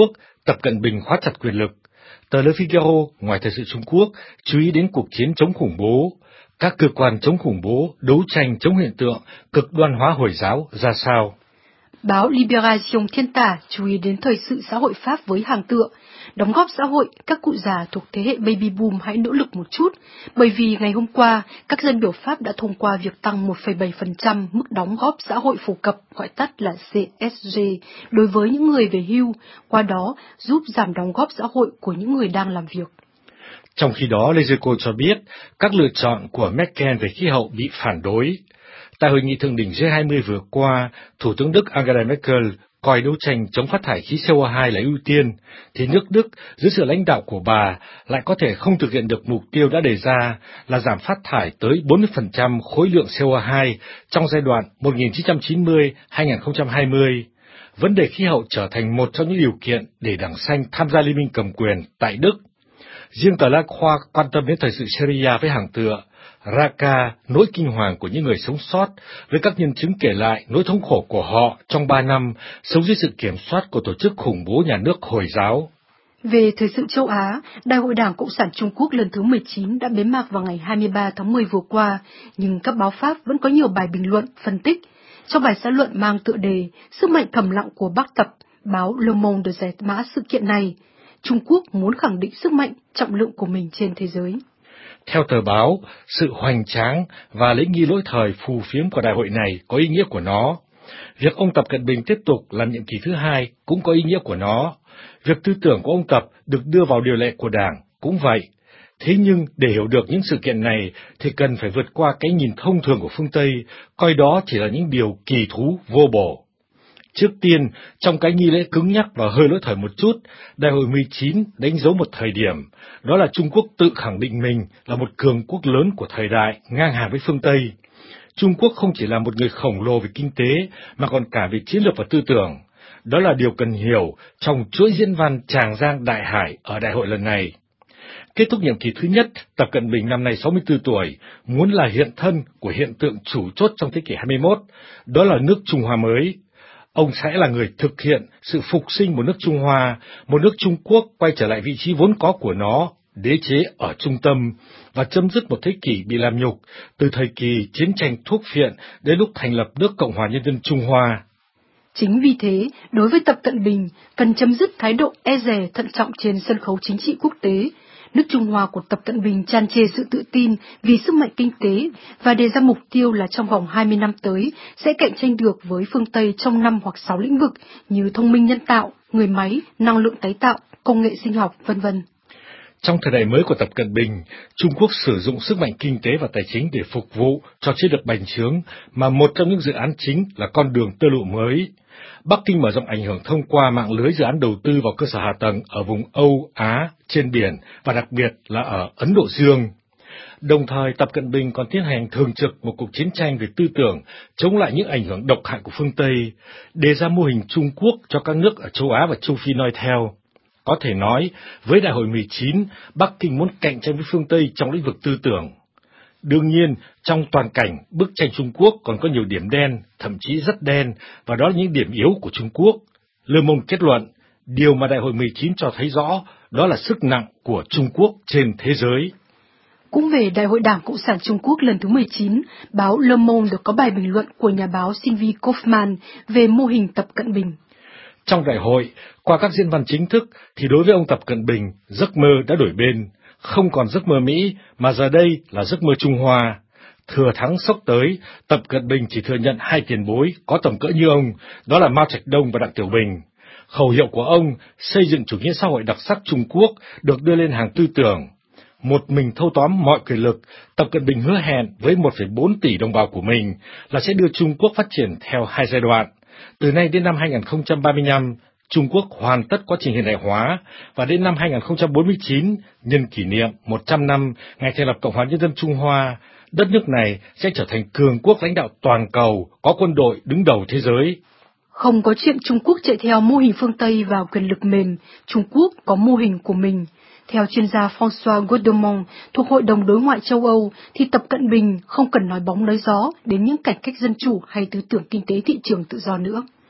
Tập Cận Bình khóa chặt quyền lực. Tờ Le Figaro, ngoài thời sự Trung Quốc, chú ý đến cuộc chiến chống khủng bố. Các cơ quan chống khủng bố đấu tranh chống hiện tượng cực đoan hóa Hồi giáo ra sao? Báo Libération Thiên Tả chú ý đến thời sự xã hội Pháp với hàng tựa. Đóng góp xã hội, các cụ già thuộc thế hệ baby boom hãy nỗ lực một chút, bởi vì ngày hôm qua, các dân biểu Pháp đã thông qua việc tăng một phẩy bảy phần trăm mức đóng góp xã hội phổ cập, gọi tắt là xê ét giê, đối với những người về hưu, qua đó giúp giảm đóng góp xã hội của những người đang làm việc. Trong khi đó, Les Echos cho biết, các lựa chọn của Merkel về khí hậu bị phản đối. Tại hội nghị thượng đỉnh G hai mươi vừa qua, Thủ tướng Đức Angela Merkel coi đấu tranh chống phát thải khí xê o hai là ưu tiên, thì nước Đức, dưới sự lãnh đạo của bà, lại có thể không thực hiện được mục tiêu đã đề ra là giảm phát thải tới bốn mươi phần trăm khối lượng xê o hai trong giai đoạn một nghìn chín trăm chín mươi đến hai nghìn không trăm hai mươi. Vấn đề khí hậu trở thành một trong những điều kiện để Đảng Xanh tham gia liên minh cầm quyền tại Đức. Riêng tờ La Croix quan tâm đến thời sự Syria với hàng tựa Raqqa, nỗi kinh hoàng của những người sống sót, với các nhân chứng kể lại nỗi thống khổ của họ trong ba năm sống dưới sự kiểm soát của tổ chức khủng bố nhà nước Hồi giáo. Về thời sự châu Á, Đại hội Đảng Cộng sản Trung Quốc lần thứ mười chín đã bế mạc vào ngày hai mươi ba tháng mười vừa qua, nhưng các báo Pháp vẫn có nhiều bài bình luận, phân tích. Trong bài xã luận mang tựa đề Sức mạnh thầm lặng của Bắc Tập, báo Le Monde giải mã sự kiện này. Trung Quốc muốn khẳng định sức mạnh, trọng lượng của mình trên thế giới. Theo tờ báo, sự hoành tráng và lễ nghi lỗi thời phù phiếm của đại hội này có ý nghĩa của nó. Việc ông Tập Cận Bình tiếp tục làm nhiệm kỳ thứ hai cũng có ý nghĩa của nó. Việc tư tưởng của ông Tập được đưa vào điều lệ của Đảng cũng vậy. Thế nhưng để hiểu được những sự kiện này thì cần phải vượt qua cái nhìn thông thường của phương Tây, coi đó chỉ là những điều kỳ thú vô bổ. Trước tiên, trong cái nghi lễ cứng nhắc và hơi lỗi thời một chút, Đại hội mười chín đánh dấu một thời điểm, đó là Trung Quốc tự khẳng định mình là một cường quốc lớn của thời đại, ngang hàng với phương Tây. Trung Quốc không chỉ là một người khổng lồ về kinh tế, mà còn cả về chiến lược và tư tưởng. Đó là điều cần hiểu trong chuỗi diễn văn tràng giang đại hải ở đại hội lần này. Kết thúc nhiệm kỳ thứ nhất, Tập Cận Bình năm nay sáu mươi tư tuổi, muốn là hiện thân của hiện tượng chủ chốt trong thế kỷ hai mươi mốt, đó là nước Trung Hoa mới. Ông sẽ là người thực hiện sự phục sinh một nước Trung Hoa, một nước Trung Quốc quay trở lại vị trí vốn có của nó, đế chế ở trung tâm, và chấm dứt một thế kỷ bị làm nhục, từ thời kỳ chiến tranh thuốc phiện đến lúc thành lập nước Cộng hòa Nhân dân Trung Hoa. Chính vì thế, đối với Tập Cận Bình, cần chấm dứt thái độ e dè thận trọng trên sân khấu chính trị quốc tế. Nước Trung Hoa của Tập Cận Bình tràn trề sự tự tin vì sức mạnh kinh tế và đề ra mục tiêu là trong vòng hai mươi năm tới sẽ cạnh tranh được với phương Tây trong năm hoặc sáu lĩnh vực như thông minh nhân tạo, người máy, năng lượng tái tạo, công nghệ sinh học, vân vân. Trong thời đại mới của Tập Cận Bình, Trung Quốc sử dụng sức mạnh kinh tế và tài chính để phục vụ cho chiến lược bành trướng, mà một trong những dự án chính là con đường tơ lụa mới. Bắc Kinh mở rộng ảnh hưởng thông qua mạng lưới dự án đầu tư vào cơ sở hạ tầng ở vùng Âu, Á, trên biển và đặc biệt là ở Ấn Độ Dương. Đồng thời, Tập Cận Bình còn tiến hành thường trực một cuộc chiến tranh về tư tưởng chống lại những ảnh hưởng độc hại của phương Tây, đề ra mô hình Trung Quốc cho các nước ở châu Á và châu Phi noi theo. Có thể nói, với Đại hội mười chín, Bắc Kinh muốn cạnh tranh với phương Tây trong lĩnh vực tư tưởng. Đương nhiên, trong toàn cảnh, bức tranh Trung Quốc còn có nhiều điểm đen, thậm chí rất đen, và đó là những điểm yếu của Trung Quốc. Le Monde kết luận, điều mà Đại hội mười chín cho thấy rõ, đó là sức nặng của Trung Quốc trên thế giới. Cũng về Đại hội Đảng Cộng sản Trung Quốc lần thứ mười chín, báo Le Monde được có bài bình luận của nhà báo Sylvie Kaufmann về mô hình Tập Cận Bình. Trong đại hội, qua các diễn văn chính thức, thì đối với ông Tập Cận Bình, giấc mơ đã đổi bên. Không còn giấc mơ Mỹ, mà giờ đây là giấc mơ Trung Hoa. Thừa thắng sốc tới, Tập Cận Bình chỉ thừa nhận hai tiền bối có tầm cỡ như ông, đó là Mao Trạch Đông và Đặng Tiểu Bình. Khẩu hiệu của ông, xây dựng chủ nghĩa xã hội đặc sắc Trung Quốc, được đưa lên hàng tư tưởng. Một mình thâu tóm mọi quyền lực, Tập Cận Bình hứa hẹn với một phẩy bốn tỷ đồng bào của mình là sẽ đưa Trung Quốc phát triển theo hai giai đoạn. Từ nay đến năm hai nghìn không trăm ba mươi lăm, Trung Quốc hoàn tất quá trình hiện đại hóa, và đến năm hai nghìn không trăm bốn mươi chín, nhân kỷ niệm một trăm năm ngày thành lập Cộng hòa Nhân dân Trung Hoa, đất nước này sẽ trở thành cường quốc lãnh đạo toàn cầu, có quân đội đứng đầu thế giới. Không có chuyện Trung Quốc chạy theo mô hình phương Tây vào quyền lực mềm, Trung Quốc có mô hình của mình. Theo chuyên gia François Godemont thuộc Hội đồng Đối ngoại châu Âu, thì Tập Cận Bình không cần nói bóng nói gió đến những cải cách dân chủ hay tư tưởng kinh tế thị trường tự do nữa.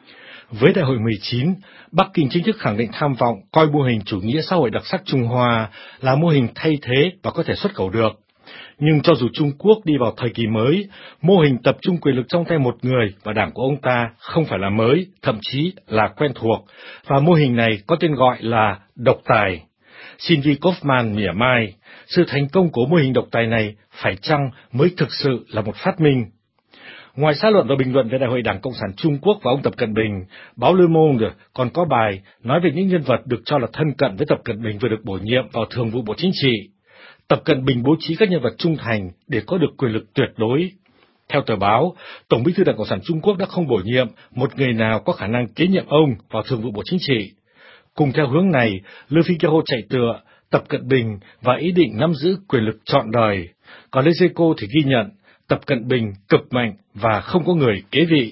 Với Đại hội mười chín, Bắc Kinh chính thức khẳng định tham vọng coi mô hình chủ nghĩa xã hội đặc sắc Trung Hoa là mô hình thay thế và có thể xuất khẩu được. Nhưng cho dù Trung Quốc đi vào thời kỳ mới, mô hình tập trung quyền lực trong tay một người và đảng của ông ta không phải là mới, thậm chí là quen thuộc, và mô hình này có tên gọi là độc tài. Sylvie Kaufman mỉa mai, sự thành công của mô hình độc tài này phải chăng mới thực sự là một phát minh? Ngoài xã luận và bình luận về Đại hội Đảng Cộng sản Trung Quốc và ông Tập Cận Bình, báo Le Monde còn có bài nói về những nhân vật được cho là thân cận với Tập Cận Bình vừa được bổ nhiệm vào Thường vụ Bộ Chính trị. Tập Cận Bình bố trí các nhân vật trung thành để có được quyền lực tuyệt đối. Theo tờ báo, Tổng Bí thư Đảng Cộng sản Trung Quốc đã không bổ nhiệm một người nào có khả năng kế nhiệm ông vào Thường vụ Bộ Chính trị. Cùng theo hướng này, Le Figaro chạy tựa Tập Cận Bình và ý định nắm giữ quyền lực trọn đời. Còn Les Echos thì ghi nhận Tập Cận Bình cực mạnh và không có người kế vị.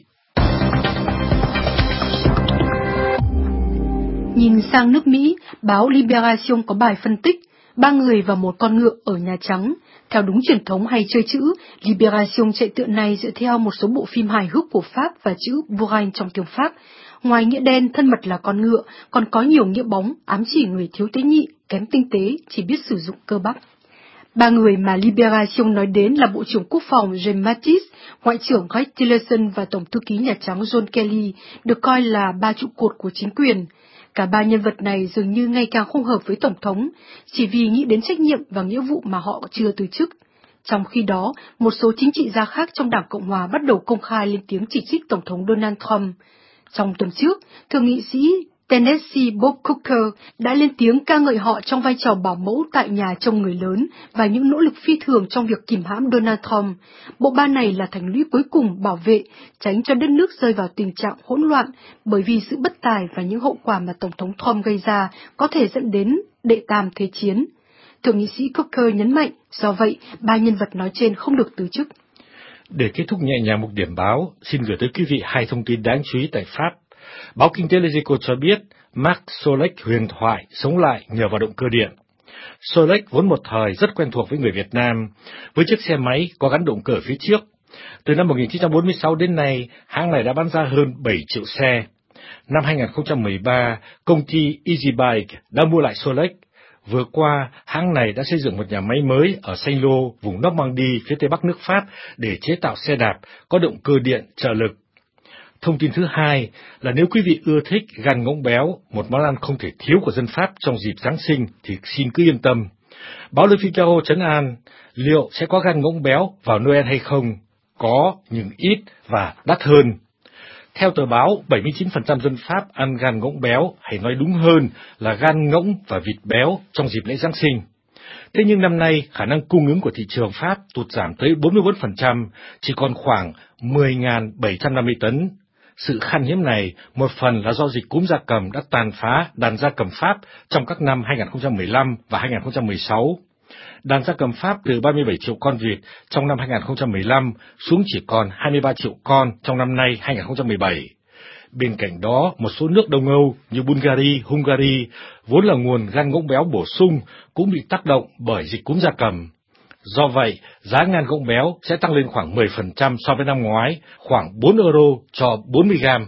Nhìn sang nước Mỹ, báo Libération có bài phân tích Ba người và một con ngựa ở Nhà Trắng. Theo đúng truyền thống hay chơi chữ, Libération chạy tựa này dựa theo một số bộ phim hài hước của Pháp và chữ bourrin trong tiếng Pháp. Ngoài nghĩa đen thân mật là con ngựa, còn có nhiều nghĩa bóng, ám chỉ người thiếu tế nhị, kém tinh tế, chỉ biết sử dụng cơ bắp. Ba người mà Libération nói đến là Bộ trưởng Quốc phòng James Mattis, Ngoại trưởng Rex Tillerson và Tổng thư ký Nhà Trắng John Kelly, được coi là ba trụ cột của chính quyền. Cả ba nhân vật này dường như ngày càng không hợp với Tổng thống, chỉ vì nghĩ đến trách nhiệm và nghĩa vụ mà họ chưa từ chức. Trong khi đó, một số chính trị gia khác trong Đảng Cộng Hòa bắt đầu công khai lên tiếng chỉ trích Tổng thống Donald Trump. Trong tuần trước, Thượng nghị sĩ Tennessee Bob Corker đã lên tiếng ca ngợi họ trong vai trò bảo mẫu tại nhà trông người lớn và những nỗ lực phi thường trong việc kìm hãm Donald Trump. Bộ ba này là thành lũy cuối cùng bảo vệ, tránh cho đất nước rơi vào tình trạng hỗn loạn bởi vì sự bất tài và những hậu quả mà Tổng thống Trump gây ra có thể dẫn đến đệ tam thế chiến. Thượng nghị sĩ Corker nhấn mạnh, do vậy, ba nhân vật nói trên không được từ chức. Để kết thúc nhẹ nhàng một điểm báo, xin gửi tới quý vị hai thông tin đáng chú ý tại Pháp. Báo Kinh tế Les Echos cho biết, Marc Solex huyền thoại sống lại nhờ vào động cơ điện. Solex vốn một thời rất quen thuộc với người Việt Nam, với chiếc xe máy có gắn động cơ phía trước. Từ năm một nghìn chín trăm bốn mươi sáu đến nay, hãng này đã bán ra hơn bảy triệu xe. Năm hai nghìn không trăm mười ba, công ty EasyBike đã mua lại Solex. Vừa qua, hãng này đã xây dựng một nhà máy mới ở Saint-Lô, vùng Normandy, phía tây bắc nước Pháp, để chế tạo xe đạp có động cơ điện trợ lực. Thông tin thứ hai là nếu quý vị ưa thích gan ngỗng béo, một món ăn không thể thiếu của dân Pháp trong dịp Giáng sinh, thì xin cứ yên tâm. Báo Le Figaro trấn an, liệu sẽ có gan ngỗng béo vào Noel hay không? Có, nhưng ít và đắt hơn. Theo tờ báo, bảy mươi chín phần trăm dân Pháp ăn gan ngỗng béo, hay nói đúng hơn là gan ngỗng và vịt béo trong dịp lễ Giáng sinh. Thế nhưng năm nay, khả năng cung ứng của thị trường Pháp tụt giảm tới bốn mươi bốn phần trăm, chỉ còn khoảng mười nghìn bảy trăm năm mươi tấn. Sự khan hiếm này một phần là do dịch cúm gia cầm đã tàn phá đàn gia cầm Pháp trong các năm hai nghìn không trăm mười lăm và hai nghìn không trăm mười sáu. Đàn gia cầm Pháp từ ba mươi bảy triệu con vịt trong năm hai nghìn không trăm mười lăm xuống chỉ còn hai mươi ba triệu con trong năm nay hai nghìn không trăm mười bảy. Bên cạnh đó, một số nước Đông Âu như Bulgaria, Hungary, vốn là nguồn gan ngỗng béo bổ sung, cũng bị tác động bởi dịch cúm gia cầm. Do vậy, giá gan ngỗng béo sẽ tăng lên khoảng mười phần trăm so với năm ngoái, khoảng bốn euro cho bốn mươi gram.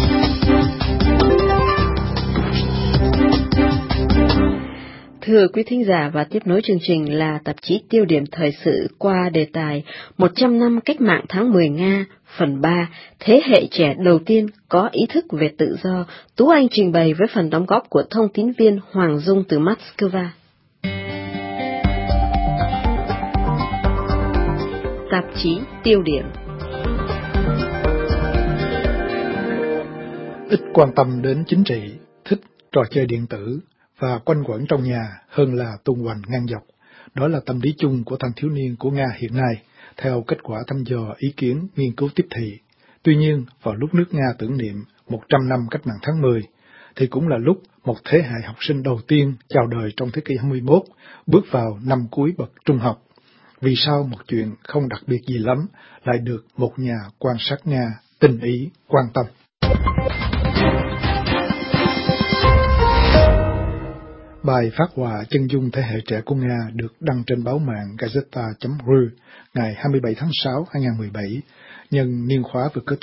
Thưa quý thính giả, và tiếp nối chương trình là tạp chí Tiêu điểm thời sự qua đề tài một trăm năm cách mạng tháng mười Nga, phần ba, thế hệ trẻ đầu tiên có ý thức về tự do. Tú Anh trình bày với phần đóng góp của thông tín viên Hoàng Dung từ Moscow. Tạp chí Tiêu điểm. Ít quan tâm đến chính trị, thích trò chơi điện tử và quanh quẩn trong nhà hơn là tung hoành ngang dọc. Đó là tâm lý chung của thanh thiếu niên của Nga hiện nay, theo kết quả thăm dò ý kiến nghiên cứu tiếp thị. Tuy nhiên, vào lúc nước Nga tưởng niệm một trăm năm cách mạng tháng mười, thì cũng là lúc một thế hệ học sinh đầu tiên chào đời trong thế kỷ hai mươi mốt bước vào năm cuối bậc trung học. Vì sao một chuyện không đặc biệt gì lắm lại được một nhà quan sát Nga tinh ý quan tâm? Bài phát họa chân dung thế hệ trẻ của Nga được đăng trên báo mạng Gazeta chấm ru ngày hai mươi bảy tháng sáu năm hai nghìn không trăm mười bảy, nhân niên khóa vừa kết thúc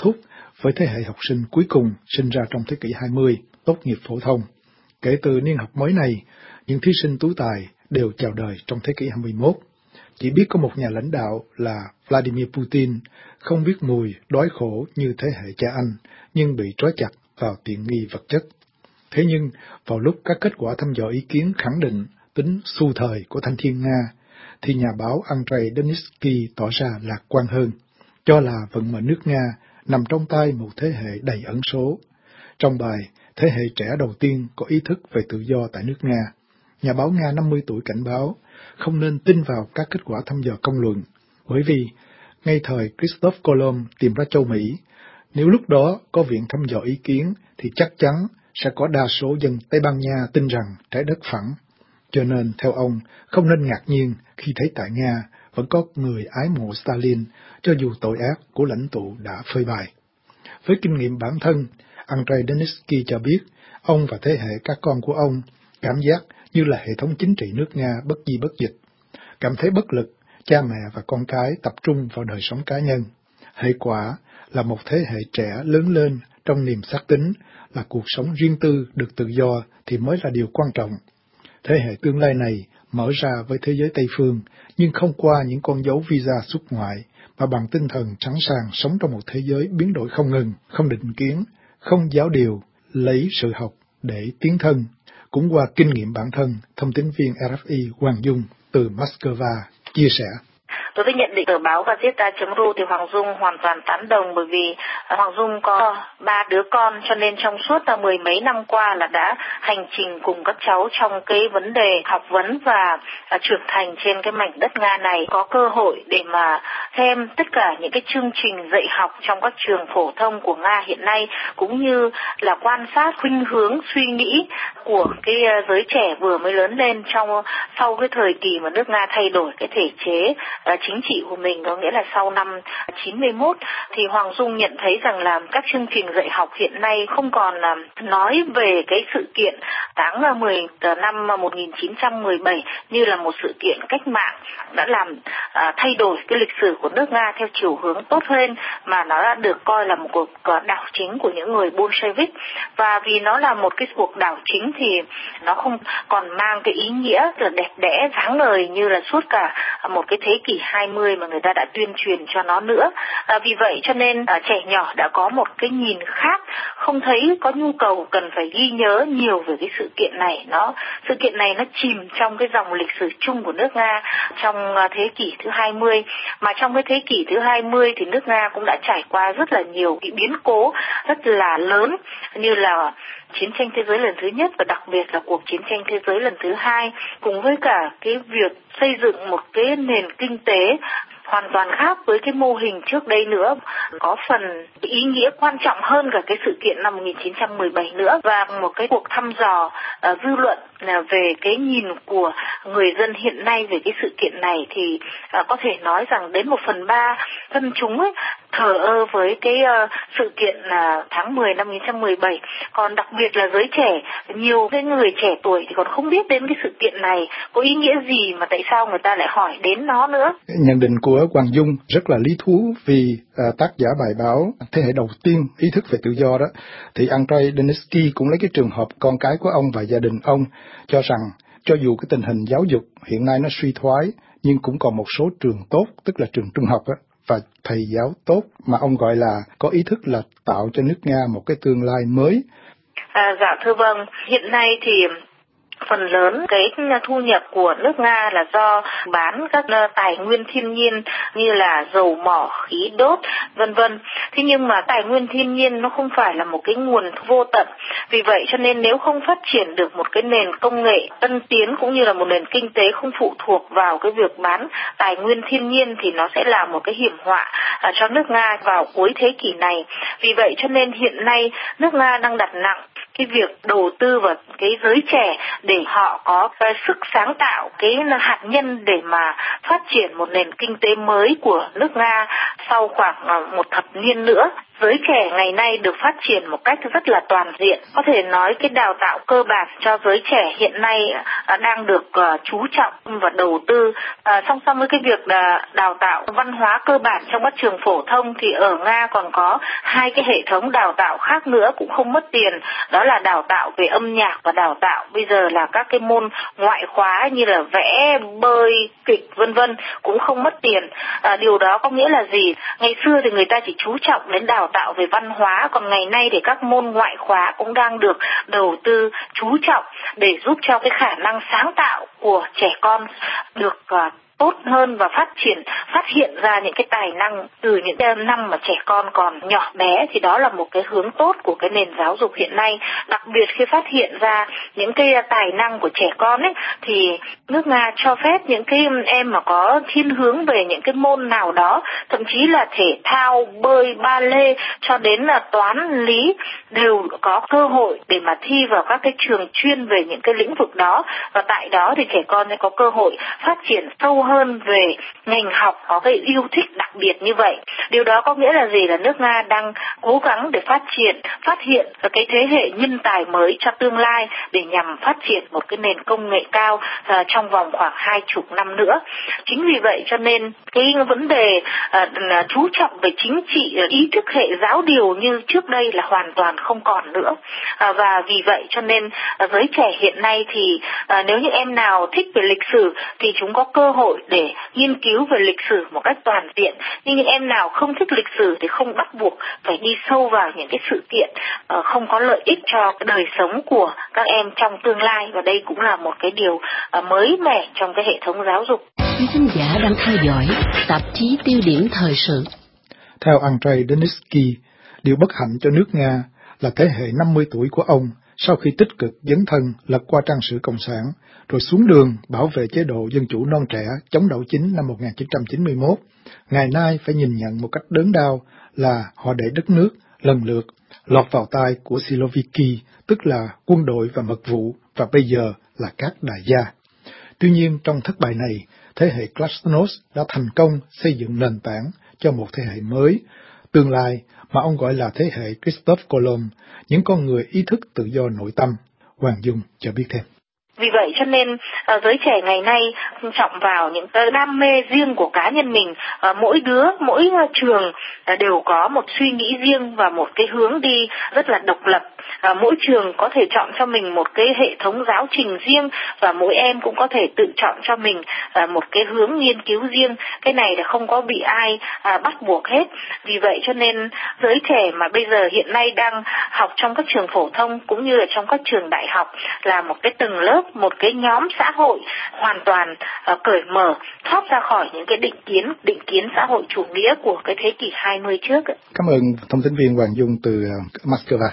với thế hệ học sinh cuối cùng sinh ra trong thế kỷ hai mươi, tốt nghiệp phổ thông. Kể từ niên học mới này, những thí sinh tú tài đều chào đời trong thế kỷ hai mươi mốt. Chỉ biết có một nhà lãnh đạo là Vladimir Putin, không biết mùi đói khổ như thế hệ cha anh, nhưng bị trói chặt vào tiện nghi vật chất. Thế nhưng, vào lúc các kết quả thăm dò ý kiến khẳng định tính xu thời của thanh thiên Nga, thì nhà báo Andrei Denitsky tỏ ra lạc quan hơn, cho là vận mệnh nước Nga nằm trong tay một thế hệ đầy ẩn số. Trong bài, thế hệ trẻ đầu tiên có ý thức về tự do tại nước Nga, nhà báo Nga năm mươi tuổi cảnh báo không nên tin vào các kết quả thăm dò công luận, bởi vì ngay thời Christoph Kolomb tìm ra châu Mỹ, nếu lúc đó có viện thăm dò ý kiến thì chắc chắn sẽ có đa số dân Tây Ban Nha tin rằng trái đất phẳng. Cho nên, theo ông, không nên ngạc nhiên khi thấy tại Nga vẫn có người ái mộ Stalin, cho dù tội ác của lãnh tụ đã phơi bày. Với kinh nghiệm bản thân, Andrei Denitsky cho biết, ông và thế hệ các con của ông cảm giác như là hệ thống chính trị nước Nga bất di bất dịch. Cảm thấy bất lực, cha mẹ và con cái tập trung vào đời sống cá nhân. Hệ quả là một thế hệ trẻ lớn lên trong niềm xác tín là cuộc sống riêng tư được tự do thì mới là điều quan trọng. Thế hệ tương lai này mở ra với thế giới Tây phương, nhưng không qua những con dấu visa xuất ngoại, mà bằng tinh thần sẵn sàng sống trong một thế giới biến đổi không ngừng, không định kiến, không giáo điều, lấy sự học để tiến thân. Cũng qua kinh nghiệm bản thân, thông tín viên rờ ép i Hoàng Dung từ Moscow chia sẻ. Đối với nhận định tờ báo Gazeta chấm ru thì Hoàng Dung hoàn toàn tán đồng, bởi vì Hoàng Dung có ba đứa con, cho nên trong suốt mười mấy năm qua là đã hành trình cùng các cháu trong cái vấn đề học vấn và trưởng thành trên cái mảnh đất Nga này, có cơ hội để mà xem tất cả những cái chương trình dạy học trong các trường phổ thông của Nga hiện nay, cũng như là quan sát khuynh hướng suy nghĩ của cái giới trẻ vừa mới lớn lên trong sau cái thời kỳ mà nước Nga thay đổi cái thể chế chính trị của mình, có nghĩa là sau năm chín mươi mốt, thì Hoàng Dung nhận thấy rằng là các chương trình dạy học hiện nay không còn nói về cái sự kiện tháng mười năm một nghìn chín trăm mười bảy như là một sự kiện cách mạng đã làm à, thay đổi cái lịch sử của nước Nga theo chiều hướng tốt hơn, mà nó đã được coi là một cuộc đảo chính của những người Bolshevik. Và vì nó là một cái cuộc đảo chính thì nó không còn mang cái ý nghĩa là đẹp đẽ sáng ngời như là suốt cả một cái thế kỷ hai mươi mà người ta đã tuyên truyền cho nó nữa. À, vì vậy cho nên à, trẻ nhỏ đã có một cái nhìn khác, không thấy có nhu cầu cần phải ghi nhớ nhiều về cái sự kiện này. Nó sự kiện này nó chìm trong cái dòng lịch sử chung của nước Nga trong à, thế kỷ thứ hai mươi, mà trong cái thế kỷ thứ hai mươi thì nước Nga cũng đã trải qua rất là nhiều cái biến cố rất là lớn, như là chiến tranh thế giới lần thứ nhất và đặc biệt là cuộc chiến tranh thế giới lần thứ hai, cùng với cả cái việc xây dựng một cái nền kinh tế hoàn toàn khác với cái mô hình trước đây nữa, có phần ý nghĩa quan trọng hơn cả cái sự kiện năm một nghìn chín trăm mười bảy nữa. Và một cái cuộc thăm dò uh, dư luận uh, về cái nhìn của người dân hiện nay về cái sự kiện này thì uh, có thể nói rằng đến một phần ba dân chúng ấy thờ ơ với cái uh, sự kiện uh, tháng mười năm một nghìn chín trăm mười bảy. Còn đặc biệt là giới trẻ, nhiều cái người trẻ tuổi thì còn không biết đến cái sự kiện này có ý nghĩa gì, mà tại sao người ta lại hỏi đến nó nữa. Nhận định của Hoàng Dung rất là lý thú, vì à, tác giả bài báo thế hệ đầu tiên ý thức về tự do đó, thì Andrei Denitsky cũng lấy cái trường hợp con cái của ông và gia đình ông, cho rằng cho dù cái tình hình giáo dục hiện nay nó suy thoái, nhưng cũng còn một số trường tốt, tức là trường trung học đó, và thầy giáo tốt mà ông gọi là có ý thức là tạo cho nước Nga một cái tương lai mới. À, dạ thưa vâng, hiện nay thì phần lớn cái thu nhập của nước Nga là do bán các tài nguyên thiên nhiên như là dầu mỏ, khí đốt, vân vân. Thế nhưng mà tài nguyên thiên nhiên nó không phải là một cái nguồn vô tận. Vì vậy cho nên nếu không phát triển được một cái nền công nghệ tân tiến cũng như là một nền kinh tế không phụ thuộc vào cái việc bán tài nguyên thiên nhiên thì nó sẽ là một cái hiểm họa cho nước Nga vào cuối thế kỷ này. Vì vậy cho nên hiện nay nước Nga đang đặt nặng cái việc đầu tư vào cái giới trẻ để họ có cái sức sáng tạo, cái hạt nhân để mà phát triển một nền kinh tế mới của nước Nga sau khoảng một thập niên nữa. giới trẻ ngày nay được phát triển một cách rất là toàn diện. Có thể nói cái đào tạo cơ bản cho giới trẻ hiện nay đang được chú trọng và đầu tư. Song song với cái việc đào tạo văn hóa cơ bản trong các trường phổ thông thì ở Nga còn có hai cái hệ thống đào tạo khác nữa cũng không mất tiền. Đó là đào tạo về âm nhạc và đào tạo bây giờ là các cái môn ngoại khóa như là vẽ, bơi, kịch vân vân cũng không mất tiền. À, điều đó có nghĩa là gì? Ngày xưa thì người ta chỉ chú trọng đến đào tạo về văn hóa, còn ngày nay thì các môn ngoại khóa cũng đang được đầu tư chú trọng để giúp cho cái khả năng sáng tạo của trẻ con được uh, tốt hơn và phát triển, phát hiện ra những cái tài năng từ những cái năm mà trẻ con còn nhỏ bé, thì đó là một cái hướng tốt của cái nền giáo dục hiện nay. Đặc biệt khi phát hiện ra những cái tài năng của trẻ con ấy, thì nước Nga cho phép những cái em mà có thiên hướng về những cái môn nào đó, thậm chí là thể thao, bơi, ba lê cho đến là toán, lý đều có cơ hội để mà thi vào các cái trường chuyên về những cái lĩnh vực đó, và tại đó thì trẻ con sẽ có cơ hội phát triển sâu hơn về ngành học, có cái yêu thích đặc biệt như vậy. Điều đó có nghĩa là gì? Là nước Nga đang cố gắng để phát triển, phát hiện cái thế hệ nhân tài mới cho tương lai để nhằm phát triển một cái nền công nghệ cao uh, trong vòng khoảng hai chục năm nữa. Chính vì vậy cho nên cái vấn đề uh, chú trọng về chính trị, ý thức hệ giáo điều như trước đây là hoàn toàn không còn nữa. Uh, và vì vậy cho nên uh, giới trẻ hiện nay thì uh, nếu như em nào thích về lịch sử thì chúng có cơ hội để nghiên cứu về lịch sử một cách toàn diện, nhưng những em nào không thích lịch sử thì không bắt buộc phải đi sâu vào những cái sự kiện uh, không có lợi ích cho cái đời sống của các em trong tương lai, và đây cũng là một cái điều uh, mới mẻ trong cái hệ thống giáo dục. Quý khán giả đang theo dõi tạp chí Tiêu điểm thời sự. Theo Andrei Denitsky, điều bất hạnh cho nước Nga là thế hệ năm mươi tuổi của ông sau khi tích cực dấn thân lật qua trang sử cộng sản, rồi xuống đường bảo vệ chế độ dân chủ non trẻ chống đảo chính năm một nghìn chín trăm chín mươi mốt, ngày nay phải nhìn nhận một cách đớn đau là họ để đất nước lần lượt lọt vào tay của Siloviki, tức là quân đội và mật vụ, và bây giờ là các đại gia. Tuy nhiên, trong thất bại này, thế hệ Glasnost đã thành công xây dựng nền tảng cho một thế hệ mới, tương lai mà ông gọi là thế hệ Christophe Colomb, những con người ý thức tự do nội tâm. Hoàng Dung cho biết thêm. Vì vậy cho nên uh, giới trẻ ngày nay trọng vào những cái đam mê riêng của cá nhân mình. Uh, mỗi đứa, mỗi uh, trường uh, đều có một suy nghĩ riêng và một cái hướng đi rất là độc lập. Uh, mỗi trường có thể chọn cho mình một cái hệ thống giáo trình riêng, và mỗi em cũng có thể tự chọn cho mình uh, một cái hướng nghiên cứu riêng. Cái này là không có bị ai uh, bắt buộc hết. Vì vậy cho nên giới trẻ mà bây giờ hiện nay đang học trong các trường phổ thông cũng như là trong các trường đại học là một cái tầng lớp, một cái nhóm xã hội hoàn toàn uh, cởi mở, thoát ra khỏi những cái định kiến định kiến xã hội chủ nghĩa của cái thế kỷ hai mươi trước. Cảm ơn thông tin viên Hoàng Dung từ uh, Moscow.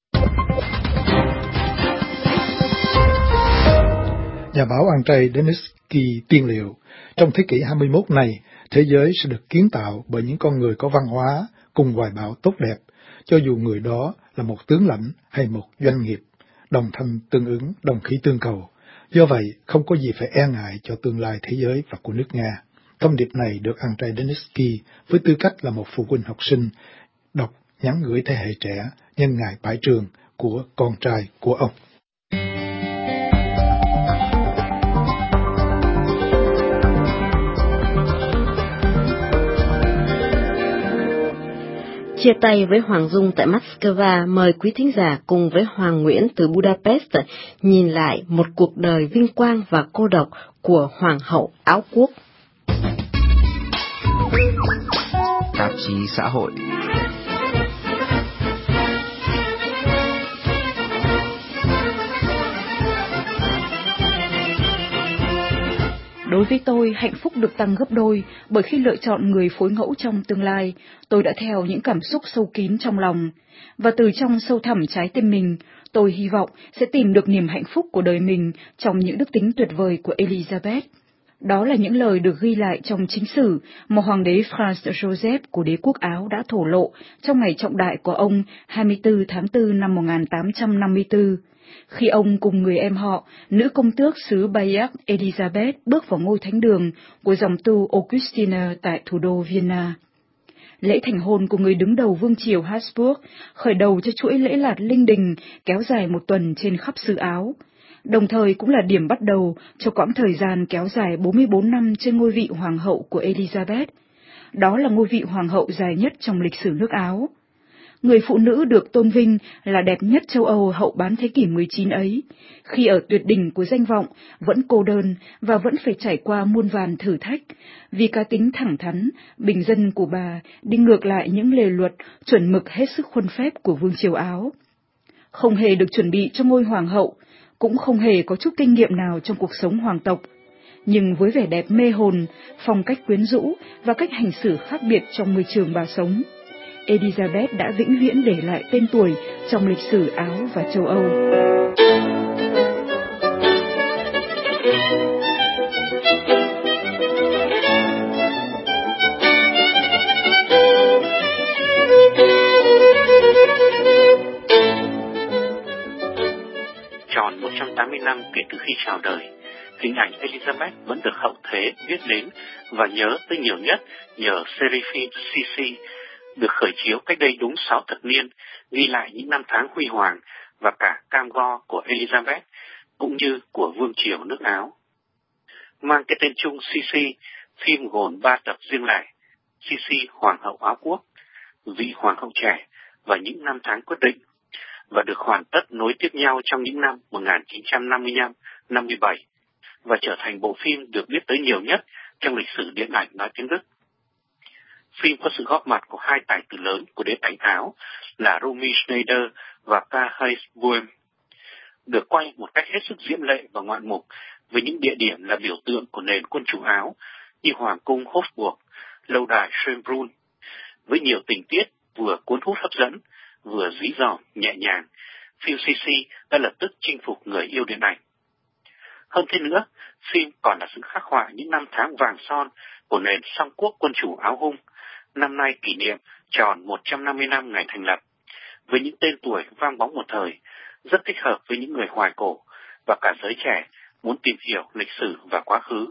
Nhà báo Andrei Denitsky tiên liệu, trong thế kỷ hai mươi mốt này, thế giới sẽ được kiến tạo bởi những con người có văn hóa cùng hoài bão tốt đẹp, cho dù người đó là một tướng lãnh hay một doanh nghiệp. Đồng thanh tương ứng, đồng khí tương cầu. Do vậy, không có gì phải e ngại cho tương lai thế giới và của nước Nga. Thông điệp này được Andrei Denitsky, với tư cách là một phụ huynh học sinh, đọc nhắn gửi thế hệ trẻ nhân ngày bãi trường của con trai của ông. Chia tay với Hoàng Dung tại Moscow, mời quý thính giả cùng với Hoàng Nguyễn từ Budapest nhìn lại một cuộc đời vinh quang và cô độc của Hoàng hậu áo quốc. Tạp chí xã hội. Đối với tôi, hạnh phúc được tăng gấp đôi, bởi khi lựa chọn người phối ngẫu trong tương lai, tôi đã theo những cảm xúc sâu kín trong lòng. Và từ trong sâu thẳm trái tim mình, tôi hy vọng sẽ tìm được niềm hạnh phúc của đời mình trong những đức tính tuyệt vời của Elizabeth. Đó là những lời được ghi lại trong chính sử mà Hoàng đế Franz Joseph của đế quốc Áo đã thổ lộ trong ngày trọng đại của ông hai mươi tư tháng tư năm một nghìn tám trăm năm mươi tư. Khi ông cùng người em họ, nữ công tước xứ Bayard Elizabeth bước vào ngôi thánh đường của dòng tu Augustiner tại thủ đô Vienna. lễ thành hôn của người đứng đầu vương triều Habsburg khởi đầu cho chuỗi lễ lạt linh đình kéo dài một tuần trên khắp xứ Áo, đồng thời cũng là điểm bắt đầu cho quãng thời gian kéo dài bốn mươi bốn năm trên ngôi vị hoàng hậu của Elizabeth. Đó là ngôi vị hoàng hậu dài nhất trong lịch sử nước Áo. Người phụ nữ được tôn vinh là đẹp nhất châu Âu hậu bán thế kỷ mười chín ấy, khi ở tuyệt đỉnh của danh vọng, vẫn cô đơn và vẫn phải trải qua muôn vàn thử thách, vì cá tính thẳng thắn, bình dân của bà đi ngược lại những lề luật, chuẩn mực hết sức khuôn phép của vương triều Áo. Không hề được chuẩn bị cho ngôi hoàng hậu, cũng không hề có chút kinh nghiệm nào trong cuộc sống hoàng tộc. Nhưng với vẻ đẹp mê hồn, phong cách quyến rũ và cách hành xử khác biệt trong môi trường bà sống, Elizabeth đã vĩnh viễn để lại tên tuổi trong lịch sử Áo và châu Âu. Tròn một trăm tám mươi năm kể từ khi chào đời, hình ảnh Elizabeth vẫn được hậu thế biết đến và nhớ tới nhiều nhất nhờ series phim Sisi, được khởi chiếu cách đây đúng sáu thập niên, ghi lại những năm tháng huy hoàng và cả cam go của Elizabeth, cũng như của vương triều nước Áo. Mang cái tên chung Sisi, phim gồm ba tập riêng lẻ: Sisi Hoàng hậu Áo Quốc, Vị Hoàng hậu trẻ và Những năm tháng quyết định, và được hoàn tất nối tiếp nhau trong những năm một nghìn chín trăm năm mươi lăm năm mươi bảy, và trở thành bộ phim được biết tới nhiều nhất trong lịch sử điện ảnh nói tiếng Đức. Phim có sự góp mặt của hai tài tử lớn của đế tánh Áo là Romy Schneider và Karl Heinz Böhm, được quay một cách hết sức diễm lệ và ngoạn mục, với những địa điểm là biểu tượng của nền quân chủ Áo như Hoàng cung Hofburg, lâu đài Schönbrunn, với nhiều tình tiết vừa cuốn hút hấp dẫn, vừa dí dỏm nhẹ nhàng. Phim Sisi đã lập tức chinh phục người yêu điện ảnh. Hơn thế nữa, phim còn là sự khắc họa những năm tháng vàng son của nền song quốc quân chủ Áo Hung, năm nay kỷ niệm tròn một trăm năm mươi năm ngày thành lập, với những tên tuổi vang bóng một thời, rất thích hợp với những người hoài cổ và cả giới trẻ muốn tìm hiểu lịch sử và quá khứ.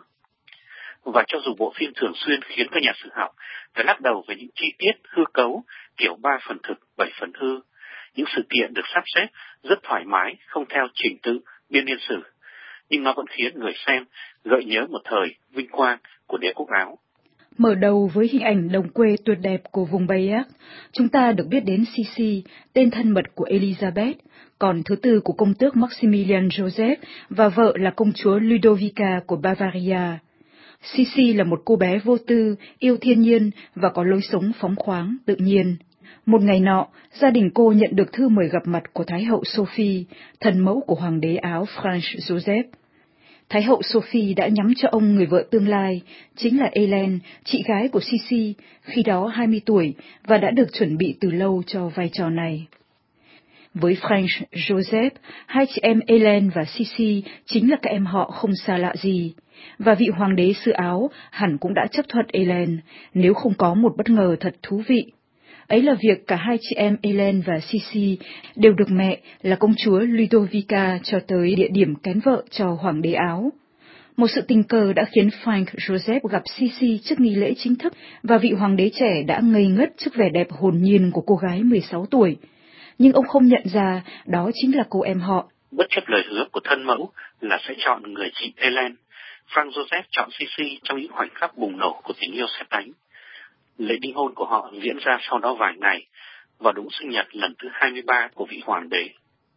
Và cho dù bộ phim thường xuyên khiến các nhà sử học phải lắc đầu về những chi tiết hư cấu kiểu ba phần thực, bảy phần hư, những sự kiện được sắp xếp rất thoải mái, không theo trình tự biên niên sử, nhưng nó vẫn khiến người xem gợi nhớ một thời vinh quang của đế quốc Áo. Mở đầu với hình ảnh đồng quê tuyệt đẹp của vùng Bayard, chúng ta được biết đến Sisi, tên thân mật của Elizabeth, còn thứ tư của công tước Maximilian Joseph và vợ là công chúa Ludovica của Bavaria. Sisi là một cô bé vô tư, yêu thiên nhiên và có lối sống phóng khoáng, tự nhiên. Một ngày nọ, gia đình cô nhận được thư mời gặp mặt của Thái hậu Sophie, thần mẫu của hoàng đế Áo Franz Joseph. Thái hậu Sophie đã nhắm cho ông người vợ tương lai, chính là Hélène, chị gái của Sisi, khi đó hai mươi tuổi, và đã được chuẩn bị từ lâu cho vai trò này. Với Franz Joseph, hai chị em Hélène và Sisi chính là các em họ không xa lạ gì, và vị hoàng đế xứ Áo hẳn cũng đã chấp thuận Hélène, nếu không có một bất ngờ thật thú vị. Ấy là việc cả hai chị em Hélène và Sisi đều được mẹ là công chúa Ludovica cho tới địa điểm kén vợ cho hoàng đế Áo. Một sự tình cờ đã khiến Franz Joseph gặp Sisi trước nghi lễ chính thức, và vị hoàng đế trẻ đã ngây ngất trước vẻ đẹp hồn nhiên của cô gái mười sáu tuổi. Nhưng ông không nhận ra đó chính là cô em họ. Bất chấp lời hứa của thân mẫu là sẽ chọn người chị Hélène, Franz Joseph chọn Sisi trong những khoảnh khắc bùng nổ của tình yêu sét đánh. Lễ đính hôn của họ diễn ra sau đó vài ngày, vào đúng sinh nhật lần thứ hai mươi ba của vị hoàng đế.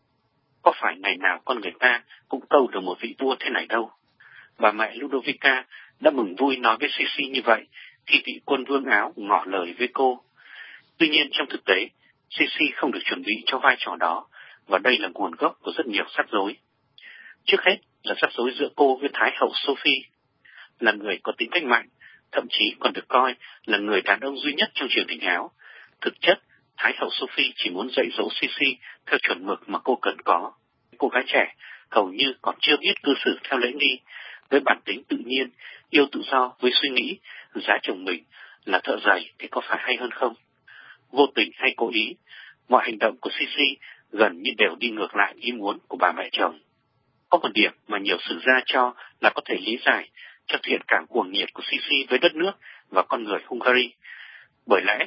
Có phải ngày nào con người ta cũng câu được một vị vua thế này đâu. Bà mẹ Ludovica đã mừng vui nói với Sisi như vậy khi vị quân vương Áo ngỏ lời với cô. Tuy nhiên trong thực tế, Sisi không được chuẩn bị cho vai trò đó, và đây là nguồn gốc của rất nhiều rắc rối. Trước hết là rắc rối giữa cô với Thái hậu Sophie, là người có tính cách mạnh, thậm chí còn được coi là người đàn ông duy nhất trong triều đình Áo. Thực chất, Thái hậu Sophie chỉ muốn dạy dỗ Sisi theo chuẩn mực mà cô cần có. Cô gái trẻ hầu như còn chưa biết cư xử theo lễ nghi, với bản tính tự nhiên, yêu tự do với suy nghĩ giá chồng mình là thợ giày thì có phải hay hơn không? Vô tình hay cố ý, mọi hành động của Sisi gần như đều đi ngược lại ý muốn của bà mẹ chồng. Có một điểm mà nhiều sử gia cho là có thể lý giải cho thiện cảm cuồng nhiệt của Sisi với đất nước và con người Hungary. Bởi lẽ,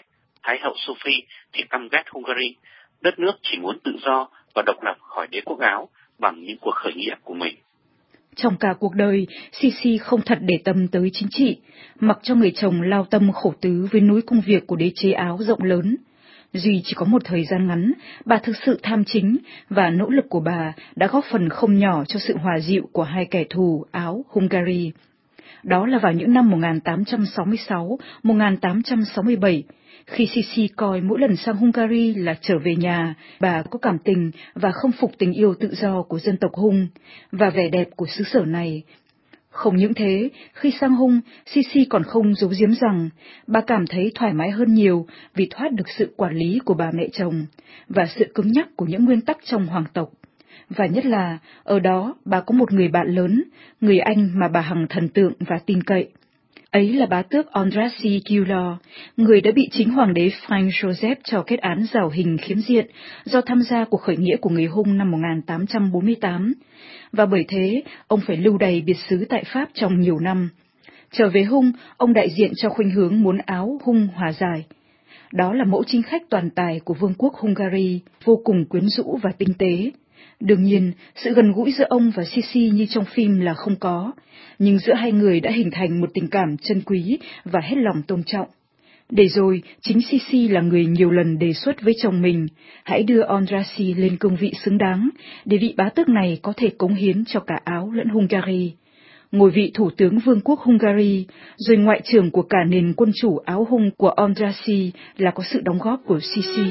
Thái hậu Sophie thì căm ghét Hungary, đất nước chỉ muốn tự do và độc lập khỏi đế quốc Áo bằng những cuộc khởi nghĩa của mình. Trong cả cuộc đời, Sisi không thật để tâm tới chính trị, mặc cho người chồng lao tâm khổ tứ với núi công việc của đế chế Áo rộng lớn. Duy chỉ có một thời gian ngắn, bà thực sự tham chính và nỗ lực của bà đã góp phần không nhỏ cho sự hòa dịu của hai kẻ thù Áo-Hungary. Đó là vào những năm một nghìn tám trăm sáu mươi sáu đến một nghìn tám trăm sáu mươi bảy, khi Sisi coi mỗi lần sang Hungary là trở về nhà, bà có cảm tình và không phục tình yêu tự do của dân tộc Hung và vẻ đẹp của xứ sở này. Không những thế, khi sang Hung, Sisi còn không giấu giếm rằng bà cảm thấy thoải mái hơn nhiều vì thoát được sự quản lý của bà mẹ chồng và sự cứng nhắc của những nguyên tắc trong hoàng tộc. Và nhất là, ở đó bà có một người bạn lớn, người anh mà bà hằng thần tượng và tin cậy. Ấy là bá tước Andrassy Gyula, người đã bị chính hoàng đế Franz Joseph cho kết án giảo hình khiếm diện do tham gia cuộc khởi nghĩa của người Hung năm một nghìn tám trăm bốn mươi tám, và bởi thế ông phải lưu đày biệt xứ tại Pháp trong nhiều năm. Trở về Hung, ông đại diện cho khuynh hướng muốn Áo Hung hòa giải. Đó là mẫu chính khách toàn tài của vương quốc Hungary, vô cùng quyến rũ và tinh tế. Đương nhiên, sự gần gũi giữa ông và Sisi như trong phim là không có, nhưng giữa hai người đã hình thành một tình cảm chân quý và hết lòng tôn trọng. Để rồi, chính Sisi là người nhiều lần đề xuất với chồng mình, hãy đưa Andrassy lên cương vị xứng đáng, để vị bá tước này có thể cống hiến cho cả Áo lẫn Hungary. Ngôi vị thủ tướng vương quốc Hungary, rồi ngoại trưởng của cả nền quân chủ Áo Hung của Andrassy là có sự đóng góp của Sisi.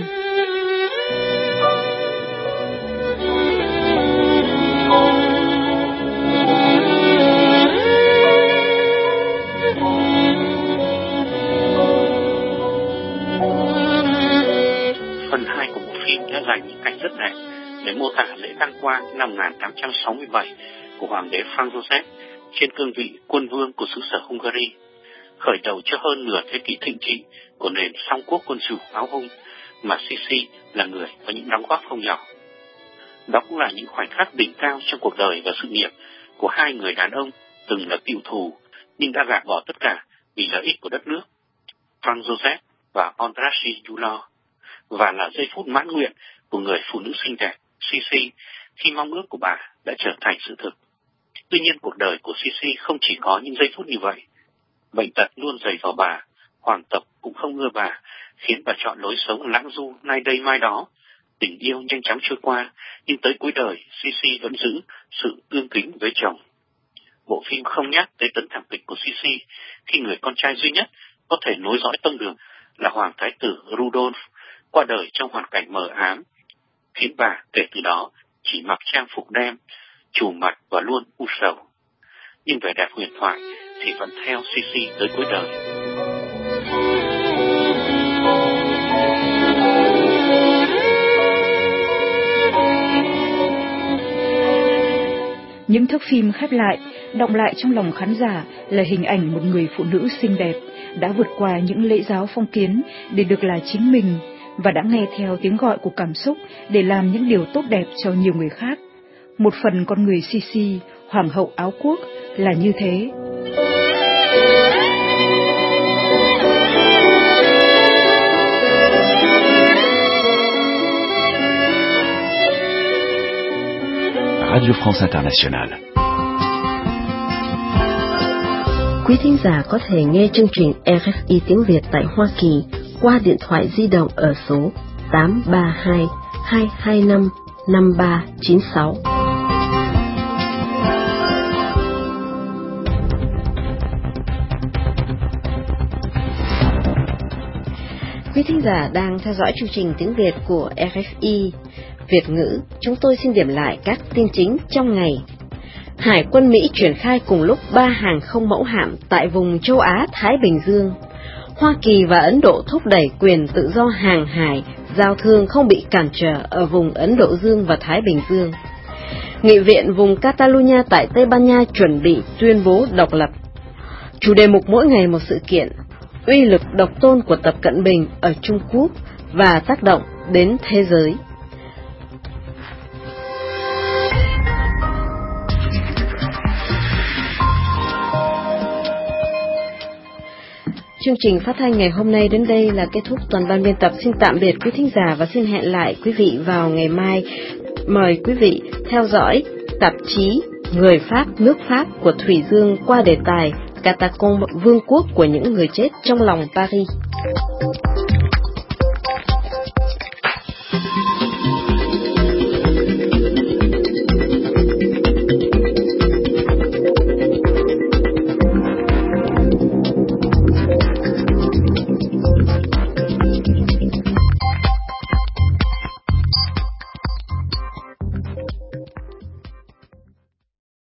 Phần hai của bộ phim đã dành những cảnh rất đẹp để mô tả lễ đăng quang năm một nghìn tám trăm sáu mươi bảy của hoàng đế Franz Joseph trên cương vị quân vương của xứ sở Hungary, khởi đầu cho hơn nửa thế kỷ thịnh trị của nền song quốc quân chủ Áo Hung mà Sisi là người có những đóng góp không nhỏ. Đó cũng là những khoảnh khắc đỉnh cao trong cuộc đời và sự nghiệp của hai người đàn ông từng là cựu thù nhưng đã gạt bỏ tất cả vì lợi ích của đất nước, Franz Joseph và Andrassy Gyula, và là giây phút mãn nguyện của người phụ nữ xinh đẹp Sisi khi mong ước của bà đã trở thành sự thực. Tuy nhiên, cuộc đời của Sisi không chỉ có những giây phút như vậy. Bệnh tật luôn dày vào bà, hoàng tộc cũng không ưa bà, khiến bà chọn lối sống lãng du nay đây mai đó. Tình yêu nhanh chóng trôi qua, nhưng tới cuối đời, Sisi vẫn giữ sự tương kính với chồng. Bộ phim không nhắc tới tấn thảm kịch của Sisi khi người con trai duy nhất có thể nối dõi tông đường là hoàng thái tử Rudolf qua đời trong hoàn cảnh mờ ám, khiến bà kể từ đó chỉ mặc trang phục đen, trùm mặt và luôn u sầu. Nhưng vẻ đẹp huyền thoại thì vẫn theo Sisi tới cuối đời. Những thước phim khép lại, đọng lại trong lòng khán giả là hình ảnh một người phụ nữ xinh đẹp, đã vượt qua những lễ giáo phong kiến để được là chính mình, và đã nghe theo tiếng gọi của cảm xúc để làm những điều tốt đẹp cho nhiều người khác. Một phần con người Sisi, hoàng hậu Áo Quốc, là như thế. Radio France Internationale. Quý thính giả có thể nghe chương trình rờ ép i tiếng Việt tại Hoa Kỳ qua điện thoại di động ở số tám ba hai, hai hai năm, năm ba chín sáu. Quý thính giả đang theo dõi chương trình tiếng Việt của rờ ép i Việt ngữ. Chúng tôi xin điểm lại các tin chính trong ngày. Hải quân Mỹ triển khai cùng lúc ba hàng không mẫu hạm tại vùng châu Á-Thái Bình Dương. Hoa Kỳ và Ấn Độ thúc đẩy quyền tự do hàng hải, giao thương không bị cản trở ở vùng Ấn Độ Dương và Thái Bình Dương. Nghị viện vùng Catalonia tại Tây Ban Nha chuẩn bị tuyên bố độc lập. Chủ đề mục mỗi ngày một sự kiện: uy lực độc tôn của Tập Cận Bình ở Trung Quốc và tác động đến thế giới. Chương trình phát thanh ngày hôm nay đến đây là kết thúc. Toàn ban biên tập xin tạm biệt quý thính giả và xin hẹn lại quý vị vào ngày mai. Mời quý vị theo dõi tạp chí Người Pháp, nước Pháp của Thủy Dương qua đề tài Catacombe, vương quốc của những người chết trong lòng Paris.